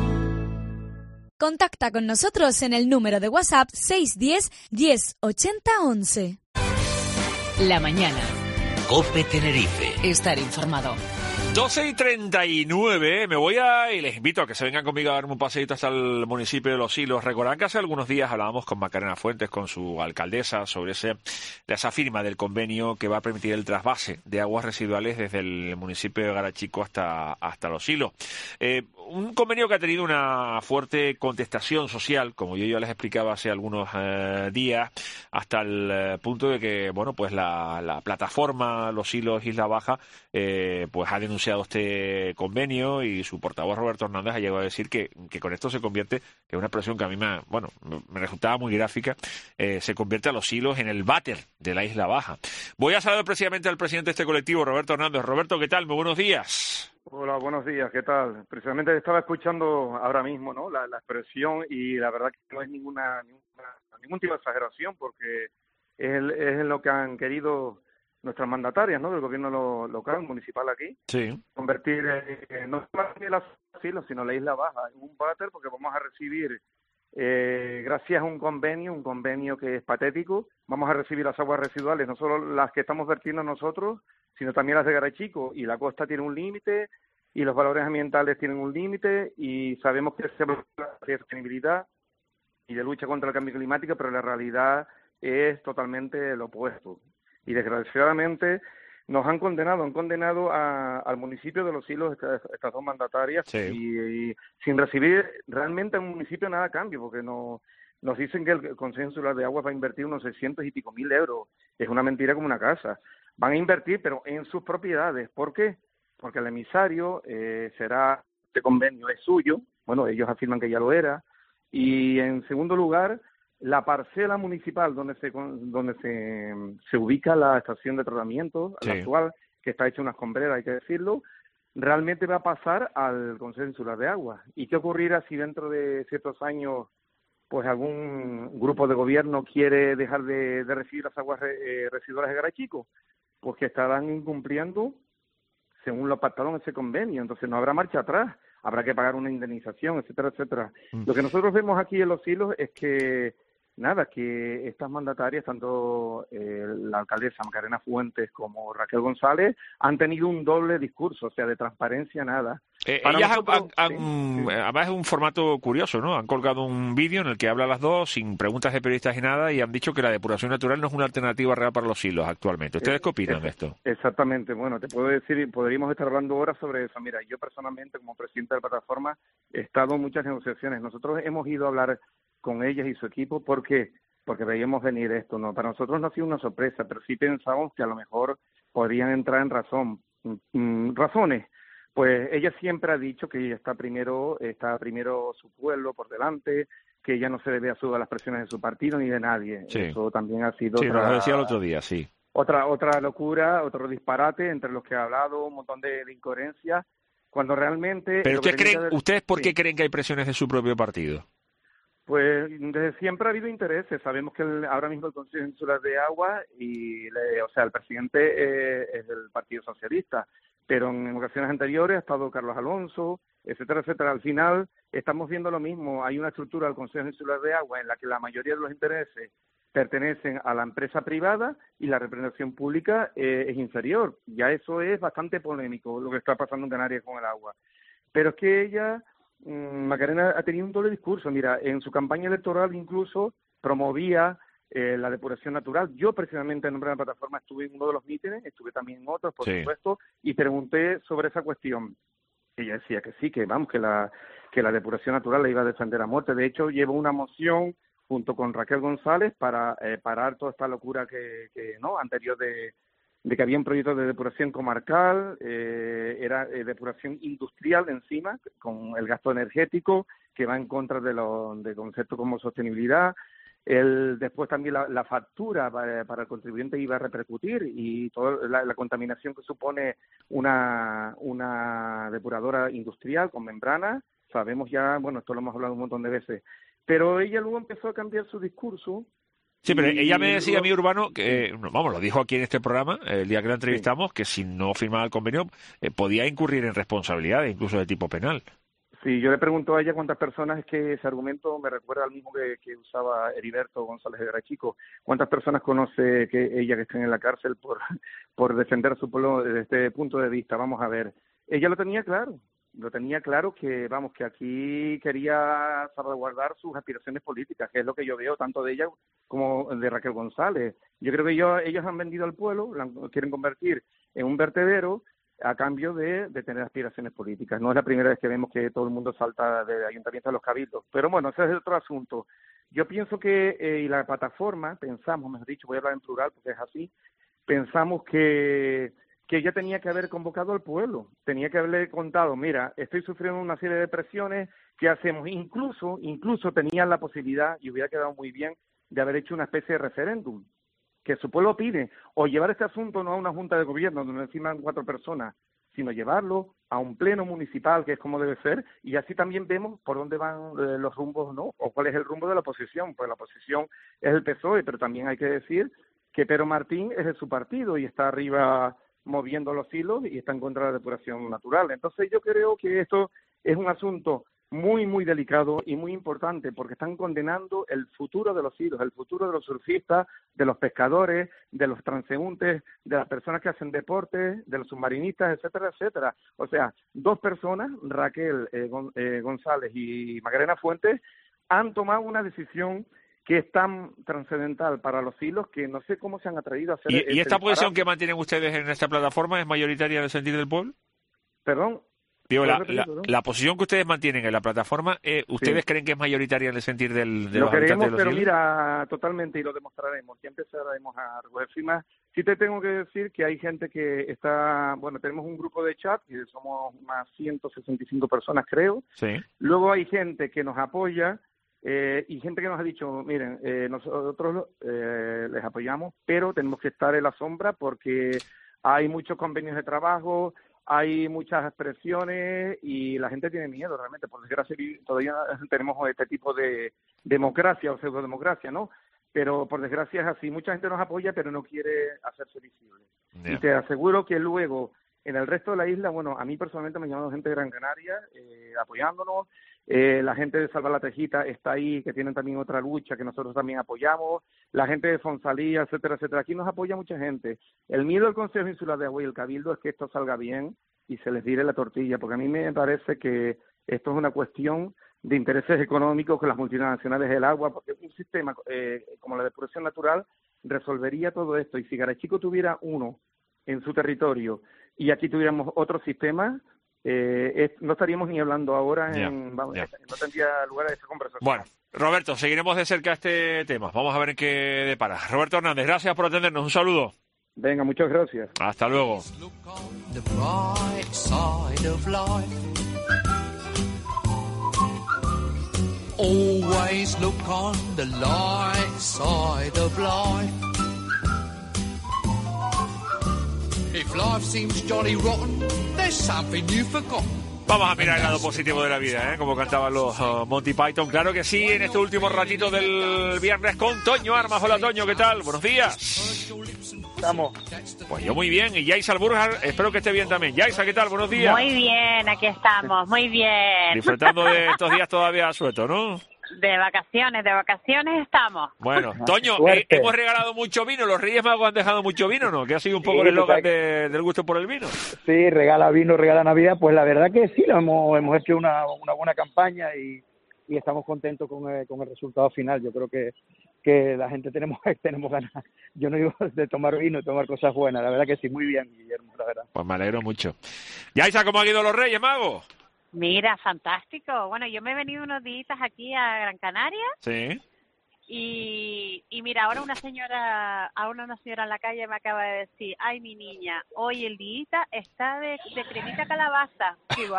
Contacta con nosotros en el número de WhatsApp seis uno cero, diez, ochenta, once. La mañana. COPE Tenerife. Estar informado. doce y treinta y nueve, me voy a, y les invito a que se vengan conmigo a darme un paseíto hasta el municipio de Los Silos. Recordarán que hace algunos días hablábamos con Macarena Fuentes, con su alcaldesa, sobre ese, esa firma del convenio que va a permitir el trasvase de aguas residuales desde el municipio de Garachico hasta, hasta Los Silos. Eh, un convenio que ha tenido una fuerte contestación social, como yo ya les explicaba hace algunos eh, días, hasta el eh, punto de que, bueno, pues la, la plataforma Los Silos Isla Baja, eh, pues ha denunciado este convenio y su portavoz Roberto Hernández ha llegado a decir que, que con esto se convierte, que es una expresión que a mí me, bueno, me resultaba muy gráfica, eh, se convierte a Los Silos en el váter de la Isla Baja. Voy a saludar precisamente al presidente de este colectivo, Roberto Hernández. Roberto, ¿qué tal? Muy buenos días. Hola, buenos días, ¿qué tal? Precisamente estaba escuchando ahora mismo, ¿no? La, la expresión, y la verdad que no es ninguna, ninguna ningún tipo de exageración, porque es, el, es lo que han querido nuestras mandatarias, ¿no? Del gobierno lo, local, municipal aquí. Sí. Convertir eh, no solamente las islas, sino la Isla Baja en un váter, porque vamos a recibir, eh, gracias a un convenio, un convenio que es patético, vamos a recibir las aguas residuales, no solo las que estamos vertiendo nosotros, sino también las de Garachico, y la costa tiene un límite, y los valores ambientales tienen un límite, y sabemos que se habla de sostenibilidad y de lucha contra el cambio climático, pero la realidad es totalmente lo opuesto. Y desgraciadamente nos han condenado, han condenado a, al municipio de Los Silos estas, estas dos mandatarias, sí. y, y sin recibir realmente en un municipio nada a cambio, porque no, nos dicen que el Consejo Insular de Aguas va a invertir unos seiscientos y pico mil euros. Es una mentira como una casa. van a invertir, pero en sus propiedades. ¿Por qué? Porque el emisario eh, será, este convenio es suyo, bueno, ellos afirman que ya lo era, y en segundo lugar, la parcela municipal donde se donde se, se ubica la estación de tratamiento, sí. la actual, que está hecha una escombrera, hay que decirlo, realmente va a pasar al Consejo Insular de Agua. ¿Y qué ocurrirá si dentro de ciertos años pues algún grupo de gobierno quiere dejar de, de recibir las aguas re, eh, residuales de Garachico? Pues que estarán incumpliendo según lo pactado en ese convenio, entonces no habrá marcha atrás, habrá que pagar una indemnización, etcétera, etcétera. Mm. Lo que nosotros vemos aquí en Los Silos es que nada, que estas mandatarias, tanto eh, la alcaldesa Macarena Fuentes como Raquel González, han tenido un doble discurso, o sea, de transparencia nada. Eh, ellas nosotros, han, han, sí, sí. Además es un formato curioso, ¿no? Han colgado un vídeo en el que hablan las dos, sin preguntas de periodistas y nada, y han dicho que la depuración natural no es una alternativa real para Los Silos actualmente. ¿Ustedes qué opinan es, de esto? Exactamente, bueno, te puedo decir, podríamos estar hablando horas sobre eso. Mira, yo personalmente, como presidente de la plataforma, he estado en muchas negociaciones. Nosotros hemos ido a hablar con ellas y su equipo, ¿por qué? Porque veíamos venir esto, ¿no? Para nosotros no ha sido una sorpresa, pero sí pensamos que a lo mejor podrían entrar en razón. Mm, razones, pues ella siempre ha dicho que ella está primero, está primero su pueblo por delante, que ella no se debe a a las presiones de su partido ni de nadie. Sí. Eso también ha sido sí, otra, lo decía el otro día, sí. Otra, otra locura, otro disparate entre los que ha hablado, un montón de, de incoherencias, cuando realmente... Pero ustedes creen, de... ¿ustedes por qué sí. creen que hay presiones de su propio partido? Pues desde siempre ha habido intereses. Sabemos que el, ahora mismo el Consejo Insular de Agua y, le, o sea, el presidente eh, es del Partido Socialista, pero en ocasiones anteriores ha estado Carlos Alonso, etcétera, etcétera. Al final estamos viendo lo mismo. Hay una estructura del Consejo Insular de Agua en la que la mayoría de los intereses pertenecen a la empresa privada y la representación pública eh, es inferior. Ya eso es bastante polémico, lo que está pasando en Canarias con el agua. Pero es que ella... Macarena ha tenido un doble discurso. Mira, en su campaña electoral incluso promovía eh, la depuración natural. Yo, precisamente, en nombre de la plataforma, estuve en uno de los mítines, estuve también en otros, por sí. supuesto, y pregunté sobre esa cuestión. Ella decía que sí, que vamos, que la que la depuración natural la iba a defender a muerte. De hecho, llevó una moción junto con Raquel González para eh, parar toda esta locura que, que no anterior de de que había un proyecto de depuración comarcal, eh, era eh, depuración industrial encima, con el gasto energético, que va en contra de los de conceptos como sostenibilidad. El, después también la, la factura para, para el contribuyente iba a repercutir y toda la, la contaminación que supone una, una depuradora industrial con membrana, sabemos ya, bueno, esto lo hemos hablado un montón de veces, pero ella luego empezó a cambiar su discurso. Sí, pero ella me decía a mí, Urbano, que, eh, vamos, lo dijo aquí en este programa, el día que la entrevistamos, sí. que si no firmaba el convenio eh, podía incurrir en responsabilidades, incluso de tipo penal. Sí, yo le pregunto a ella cuántas personas, es que ese argumento me recuerda al mismo que, que usaba Heriberto González de Garachico, cuántas personas conoce que ella que estén en la cárcel por, por defender a su pueblo desde este punto de vista. Vamos a ver, ella lo tenía claro. Lo tenía claro que, vamos, que aquí quería salvaguardar sus aspiraciones políticas, que es lo que yo veo tanto de ella como de Raquel González. Yo creo que ellos, ellos han vendido al pueblo, la quieren convertir en un vertedero a cambio de, de tener aspiraciones políticas. No es la primera vez que vemos que todo el mundo salta de ayuntamiento a los cabildos. Pero bueno, ese es otro asunto. Yo pienso que, eh, y la plataforma, pensamos, mejor dicho, voy a hablar en plural porque es así, pensamos que... que ella tenía que haber convocado al pueblo, tenía que haberle contado, mira, estoy sufriendo una serie de presiones, ¿qué hacemos? Incluso, incluso tenían la posibilidad, y hubiera quedado muy bien, de haber hecho una especie de referéndum, que su pueblo pide, o llevar este asunto no a una junta de gobierno donde encima cuatro personas, sino llevarlo a un pleno municipal, que es como debe ser, y así también vemos por dónde van eh, los rumbos, ¿no? O cuál es el rumbo de la oposición, pues la oposición es el P S O E, pero también hay que decir que Pedro Martín es de su partido y está arriba moviendo los hilos y está en contra de la depuración natural. Entonces yo creo que esto es un asunto muy, muy delicado y muy importante porque están condenando el futuro de los hilos, el futuro de los surfistas, de los pescadores, de los transeúntes, de las personas que hacen deporte, de los submarinistas, etcétera, etcétera. O sea, dos personas, Raquel eh, eh, González y Macarena Fuentes, han tomado una decisión que es tan trascendental para los hilos que no sé cómo se han atrevido a hacer. ¿Y, este ¿y esta disparate. posición que mantienen ustedes en esta plataforma es mayoritaria en el sentir del pueblo? Perdón. Digo, la, la, la posición que ustedes mantienen en la plataforma, eh, ¿ustedes sí. creen que es mayoritaria en el sentir del, de lo los queremos, habitantes de los pero hilos? Mira, totalmente, y lo demostraremos. Ya empezaremos a recoger firmas Sí te tengo que decir que hay gente que está, bueno, tenemos un grupo de chat, que somos unas ciento sesenta y cinco personas, creo. Sí. Luego hay gente que nos apoya eh, y gente que nos ha dicho, miren, eh, nosotros eh, les apoyamos, pero tenemos que estar en la sombra porque hay muchos convenios de trabajo, hay muchas presiones y la gente tiene miedo realmente. Por desgracia, todavía tenemos este tipo de democracia o pseudodemocracia, ¿no? Pero por desgracia es así. Mucha gente nos apoya, pero no quiere hacerse visible. Yeah. Y te aseguro que luego, en el resto de la isla, bueno, a mí personalmente me ha llamado gente de Gran Canaria eh, apoyándonos. Eh, la gente de Salvar la Tejita está ahí, que tienen también otra lucha que nosotros también apoyamos. La gente de Fonsalía, etcétera, etcétera. Aquí nos apoya mucha gente. El miedo del Consejo Insular de Agua y el Cabildo es que esto salga bien y se les tire la tortilla, porque a mí me parece que esto es una cuestión de intereses económicos con las multinacionales del agua, porque un sistema eh, como la depuración natural resolvería todo esto. Y si Garachico tuviera uno en su territorio y aquí tuviéramos otro sistema, eh, es, no estaríamos ni hablando ahora, Yeah, en, vamos, yeah. no tendría lugar a esa conversación. Bueno, Roberto, seguiremos de cerca este tema. Vamos a ver en qué depara. Roberto Hernández, gracias por atendernos. Un saludo. Venga, muchas gracias. Hasta luego. The bright side of life. Always look on the light side of life. If life seems jolly rotten, there's something you've forgotten. Vamos a mirar el lado positivo de la vida, ¿eh? Como cantaban los uh, Monty Python. Claro que sí, en este último ratito del viernes con Toño Armas. Hola, Toño, ¿qué tal? Buenos días. Estamos. Pues yo muy bien. Y Yaisa Alburjar, espero que esté bien también. Yaisa, ¿qué tal? Buenos días. Muy bien, aquí estamos, muy bien. Disfrutando de estos días todavía sueltos, ¿no? De vacaciones, de vacaciones estamos. Bueno, Toño, eh, hemos regalado mucho vino. ¿Los Reyes Magos han dejado mucho vino, no? Que ha sido un poco Sí, el eslogan o sea, de, del gusto por el vino. Sí, regala vino, regala Navidad. Pues la verdad que sí, lo hemos, hemos hecho una, una buena campaña y, y estamos contentos con el, con el resultado final. Yo creo que, que la gente tenemos, tenemos ganas. Yo no digo de tomar vino y tomar cosas buenas. La verdad que sí, muy bien, Guillermo, la verdad. Pues me alegro mucho. Yaisa, ¿cómo han ido los Reyes Magos? Mira, fantástico. Bueno, yo me he venido unos días aquí a Gran Canaria. Sí. Y, y mira, ahora una señora, ahora una señora en la calle me acaba de decir, ay, mi niña, hoy el día está de, de cremita calabaza. Digo,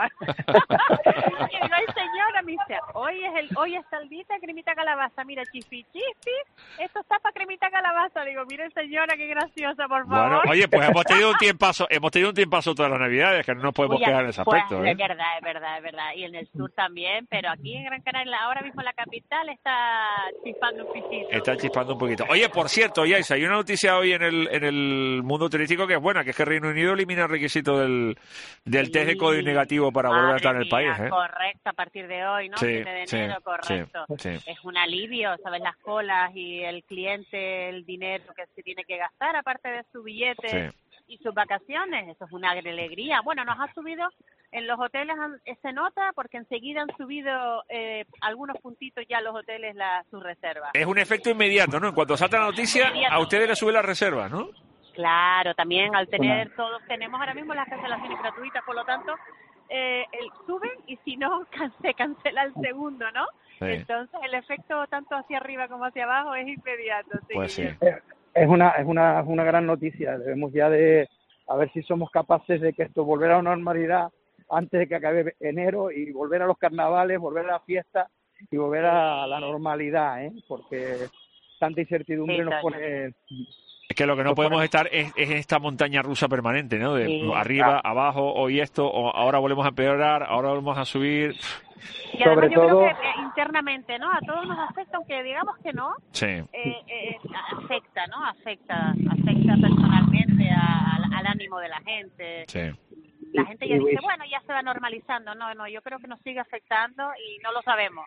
y digo, ay, señora, me dice, hoy es el, hoy está el día de cremita calabaza. Mira, chifi, chifi, esto está para cremita calabaza. Digo, mire, señora, qué graciosa, por favor. Bueno, oye, pues hemos tenido un tiempazo, hemos tenido un tiempazo todas las Navidades, que no nos podemos Uy, quejar en ese pues, aspecto, es ¿eh? verdad, es verdad, es verdad. Y en el sur también, pero aquí en Gran Canaria, ahora mismo la capital está chispando un pisito. Está chispando un poquito. Oye, por cierto, Yaisa, hay una noticia hoy en el en el mundo turístico que es buena, que es que Reino Unido elimina el requisito del, del test de COVID negativo para volver a estar en el país, ¿eh? Correcto, a partir de hoy, ¿no? Sí, siete de sí, enero, correcto. sí, sí. Es un alivio, ¿sabes? Las colas y el cliente, el dinero que se tiene que gastar, aparte de su billete Sí. y sus vacaciones, eso es una alegría. Bueno, nos ha subido, en los hoteles han- eh, se nota porque enseguida han subido eh, algunos puntitos ya los hoteles la, sus reservas. Es un efecto inmediato, ¿no? En cuanto salta la noticia, Inmediato. a ustedes les sube la reserva, ¿no? Claro, también al tener todos, tenemos ahora mismo las cancelaciones gratuitas, por lo tanto, eh, el, suben y si no, can- se cancela el segundo, ¿no? Sí. Entonces el efecto tanto hacia arriba como hacia abajo es inmediato. Sí, Pues sí. Guillermo. Es una, es una, es una gran noticia. Debemos ya de a ver si somos capaces de que esto volver a la normalidad antes de que acabe enero y volver a los carnavales, volver a la fiesta y volver a la normalidad, ¿eh? Porque tanta incertidumbre Sí, nos Toño. pone. Es que lo que no podemos estar es, es en esta montaña rusa permanente, ¿no? De Sí. arriba, abajo, hoy esto, o ahora volvemos a empeorar, ahora volvemos a subir. Y además Sobre yo todo- creo que eh, internamente, ¿no? A todos nos afecta, aunque digamos que no, Sí. eh, eh, afecta, ¿no? Afecta, afecta personalmente a- al, al ánimo de la gente. Sí. La gente ya Y- dice, y- bueno, ya se va normalizando. No, no, yo creo que nos sigue afectando y no lo sabemos.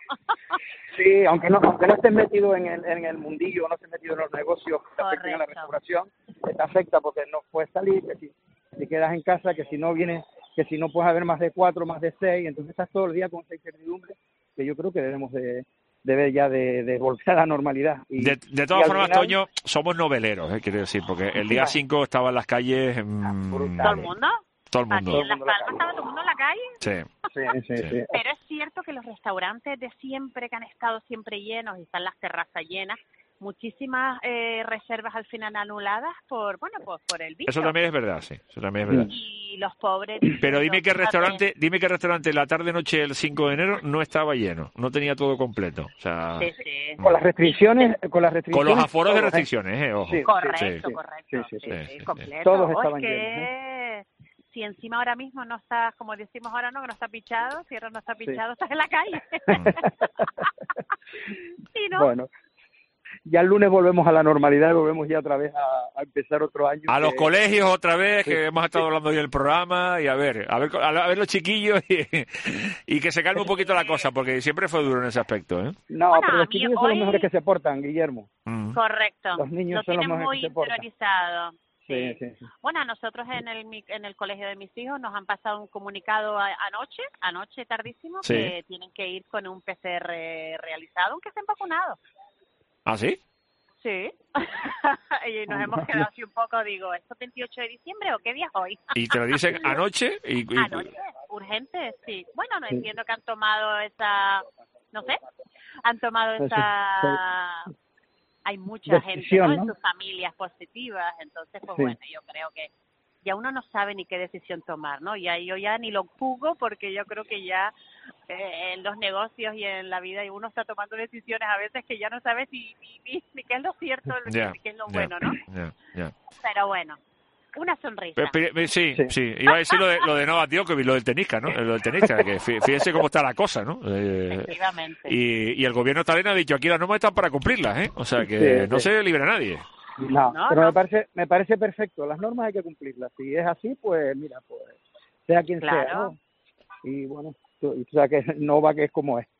Sí, aunque no, aunque no estés metido en el, en el mundillo, no estés metido en los negocios que te afecten a la Correcto. restauración, te afecta porque no puedes salir, que si te quedas en casa, que si no vienes, que si no puedes haber más de cuatro, más de seis, entonces estás todo el día con esa incertidumbre que yo creo que debemos de, de ver ya de, de volver a la normalidad. Y, De, de y todas al formas, final- Toño, somos noveleros, ¿eh? Quiero decir, porque el día cinco estaba en las calles. mm, ¿Todo el mundo? Todo el Aquí mundo. en Las Palmas estaba todo el mundo en la calle. Sí. Sí, sí, sí. Pero es cierto que los restaurantes de siempre, que han estado siempre llenos y están las terrazas llenas, muchísimas eh, reservas al final anuladas por, bueno, pues por el bicho. Eso también es verdad, sí, eso también es verdad. Y los pobres... Pero dime qué fíjate, restaurante, dime qué restaurante la tarde-noche del cinco de enero no estaba lleno, no tenía todo completo. O sea, sí, sí. Con las restricciones, con las restricciones... Con los aforos de todos, restricciones, eh, ojo. Sí, correcto, sí, correcto. Sí, sí, sí, sí, sí, sí. completo. Todos O estaban es que llenos, ¿eh? si encima ahora mismo no estás, como decimos ahora, no, que no está pichado, si ahora no está Sí. pichado, estás en la calle. ¿Sí, no? Bueno, ya el lunes volvemos a la normalidad y volvemos ya otra vez a, a empezar otro año. A que- los colegios otra vez, Sí. que hemos estado hablando hoy del programa, y a ver, a ver, a ver los chiquillos y, y que se calme un poquito la cosa, porque siempre fue duro en ese aspecto, ¿eh? No, Bueno, pero a los mí chiquillos son los hoy- mejores que se portan, Guillermo. Mm. Correcto. Los niños Lo son los tienen mejores muy que se portan. interiorizado. Sí, sí, sí. Bueno, a nosotros en el mi- en el colegio de mis hijos nos han pasado un comunicado a- anoche, anoche tardísimo, Sí. que tienen que ir con un P C R realizado, aunque estén vacunados. ¿Ah, sí? Sí. Y nos hemos quedado así un poco, digo, ¿esto es veintiocho de diciembre o qué día es hoy? Y te lo dicen anoche y, y- Anoche, urgente, sí. Bueno, no Sí. entiendo que han tomado esa, no sé, han tomado Pues sí, esa... Hay mucha gente, Decisión, ¿no? En ¿no? sus familias positivas, entonces, pues Sí. bueno, yo creo que ya uno no sabe ni qué decisión tomar, ¿no? Ya yo ya ni lo juzgo porque yo creo que ya eh, en los negocios y en la vida y uno está tomando decisiones a veces que ya no sabe ni, ni, ni, ni qué es lo cierto, Ya, ni qué es lo ya, bueno, ¿no? ya, ya. Pero bueno, una sonrisa. Pe- pe- pe- Sí, sí, iba a decir lo de, lo de Novak Djokovic, lo del tenisca, ¿no? Lo del tenisca, que fí- fíjense cómo está la cosa, ¿no? Eh, Efectivamente. y, y el gobierno italiano ha dicho, aquí las normas están para cumplirlas, ¿eh? O sea que Sí, no sí. se libra nadie. No, No, pero no. me parece me parece perfecto. Las normas hay que cumplirlas. Si es así, pues mira, pues sea quien sea, Claro. ¿no? Y bueno, tú, y tú sabes que no va que es como es.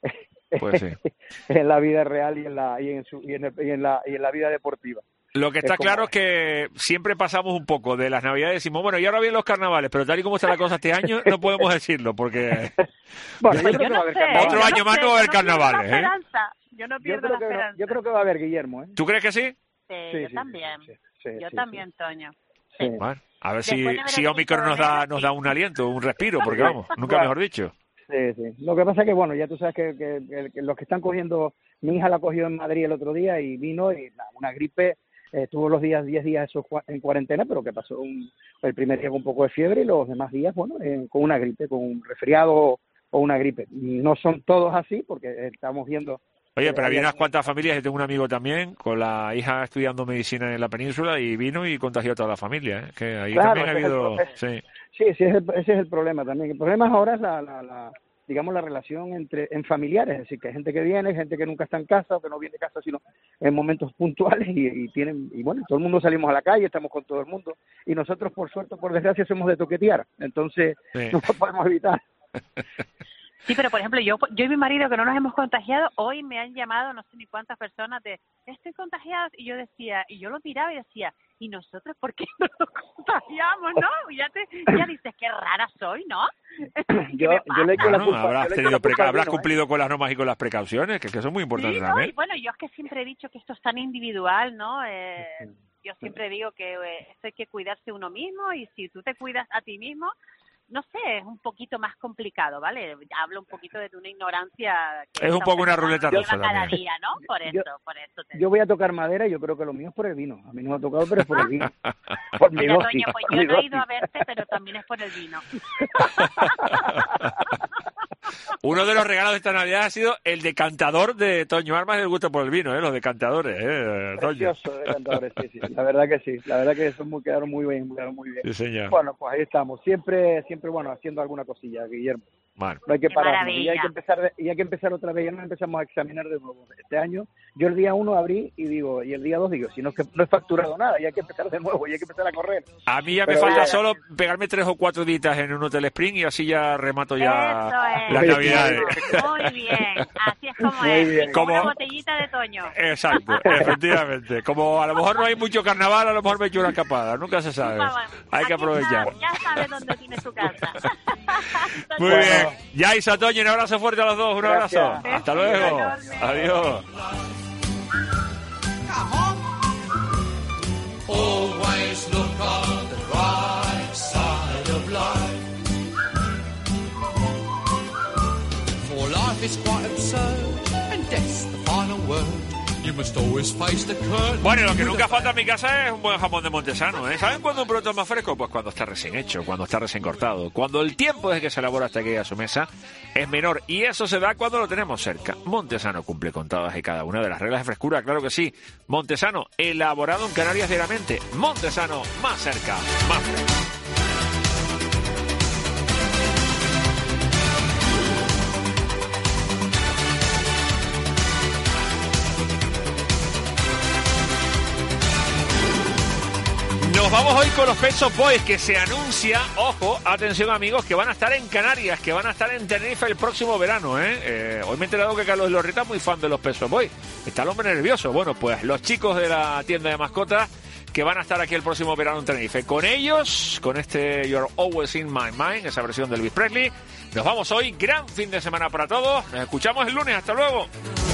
Pues sí. En la vida real y en la y en, su, y en, el- y en la y en la vida deportiva. Lo que Es está como claro es que siempre pasamos un poco de las navidades y decimos, bueno, y ahora vienen los carnavales, pero tal y como está la cosa este año, no podemos decirlo, porque Bueno, yo Yo creo que va a no haber sé, carnaval. Otro yo año no más sé, no va a haber yo pierdo la carnavales, ¿eh? esperanza. Yo no Yo pierdo creo la que esperanza. yo creo que va a haber, Guillermo, ¿eh? ¿tú crees que sí? Sí, Sí, yo sí, también. sí, sí, yo sí, también, Toño. sí. Bueno, a ver Después si, de ver si el Omicron cinco de nos da, enero, nos sí. da un aliento, un respiro, porque vamos, nunca mejor dicho. Sí, sí. Lo que pasa es que, bueno, ya tú sabes que, que- que- que los que están cogiendo, mi hija la cogió en Madrid el otro día y vino y nada, una gripe, eh, tuvo los días, diez días esos cua- en cuarentena, pero que pasó un, el primer día con un poco de fiebre y los demás días, bueno, eh, con una gripe, con un resfriado o, o una gripe. No son todos así porque estamos viendo... Oye, eh, pero había hay- unas cuantas familias, yo tengo un amigo también, con la hija estudiando medicina en la península y vino y contagió a toda la familia, ¿eh? Que ahí Claro, también ha ese es el habido... pro- Sí. Sí, sí, ese es, el, ese es el problema también. El problema ahora es la, la, la, digamos, la relación entre en familiares, es decir, que hay gente que viene, gente que nunca está en casa o que no viene de casa sino en momentos puntuales y, y tienen y bueno, todo el mundo salimos a la calle, estamos con todo el mundo y nosotros por suerte o por desgracia somos de toquetear, entonces Sí. no lo podemos evitar. Sí, pero por ejemplo, yo yo y mi marido que no nos hemos contagiado, hoy me han llamado no sé ni cuántas personas de, estoy contagiados, y yo decía, y yo lo miraba y decía, ¿y nosotros por qué no nos contagiamos, no? Y ya te, ya dices, qué rara soy, ¿no? ¿Qué Yo, me yo pasa? le echo la Bueno, culpa, habrás, yo le echo tenido la culpa preca- al habrás vino, ¿eh? cumplido con las normas y con las precauciones, que, que son muy importantes Sí, ¿no? también. Y bueno, yo es que siempre he dicho que esto es tan individual, ¿no? Eh, yo siempre digo que eh, esto hay que cuidarse uno mismo y si tú te cuidas a ti mismo, no sé, es un poquito más complicado, ¿vale? Hablo un poquito de una ignorancia. Que Es un esta poco una persona ruleta lleva rusa cada también. día, ¿no? Por Yo- eso, por eso te Yo voy a tocar madera y yo creo que lo mío es por el vino. A mí no me ha tocado, pero es por el vino. Por mi Mira, dosis, Toño, pues por yo mi no he ido dosis. a verte, pero también es por el vino. Uno de los regalos de esta Navidad ha sido el decantador de Toño Armas del gusto por el vino, ¿eh? Los decantadores, ¿eh? Toño. Precioso de cantadores, sí, sí. La verdad que sí. La verdad que eso muy, quedaron muy bien, quedaron muy bien. Sí, señor. Bueno, pues ahí estamos. Siempre, siempre, bueno, haciendo alguna cosilla, Guillermo. Bueno. No hay que Qué parar. Y hay maravilla. que empezar, de- y hay que empezar otra vez. Ya nos empezamos a examinar de nuevo. Este año, yo el día uno abrí y digo, y el día dos digo, si no es que no he facturado nada, y hay que empezar de nuevo, y hay que empezar a correr. A mí ya me Pero falta ya- solo pegarme tres o cuatro ditas en un Hotel Spring y así ya remato ya Eso es. las Navidades. Muy bien, así es como Muy es. bien. Y con una Como- botellita de Toño. Exacto, efectivamente. Como a lo mejor no hay mucho carnaval, a lo mejor me echo una escapada, nunca se sabe. Hay que Aquí aprovechar. está, ya sabes dónde tiene su casa. Muy Bueno. bien. Ya, Isa, Toño, un abrazo fuerte a los dos, un Gracias. abrazo. Hasta luego. Adiós. Always look on the right side of life. For life is quite absurd, and death's the final word. Bueno, lo que nunca falta en mi casa es un buen jamón de Montesano, ¿eh? ¿Saben cuándo un producto es más fresco? Pues cuando está recién hecho, cuando está recién cortado, cuando el tiempo desde que se elabora hasta que llega a su mesa es menor, y eso se da cuando lo tenemos cerca. Montesano cumple con todas y cada una de las reglas de frescura, claro que sí. Montesano, elaborado en Canarias diariamente. Montesano, más cerca, más fresco. Nos vamos hoy con los Pet Shop Boys, que se anuncia, ojo, atención amigos, que van a estar en Canarias, que van a estar en Tenerife el próximo verano, ¿eh? eh hoy me he enterado que Carlos Lorrita es muy fan de los Pet Shop Boys. Está el hombre nervioso. Bueno, pues los chicos de la tienda de mascotas que van a estar aquí el próximo verano en Tenerife. Con ellos, con este You're Always in My Mind, esa versión de Elvis Presley, nos vamos hoy. Gran fin de semana para todos. Nos escuchamos el lunes. Hasta luego.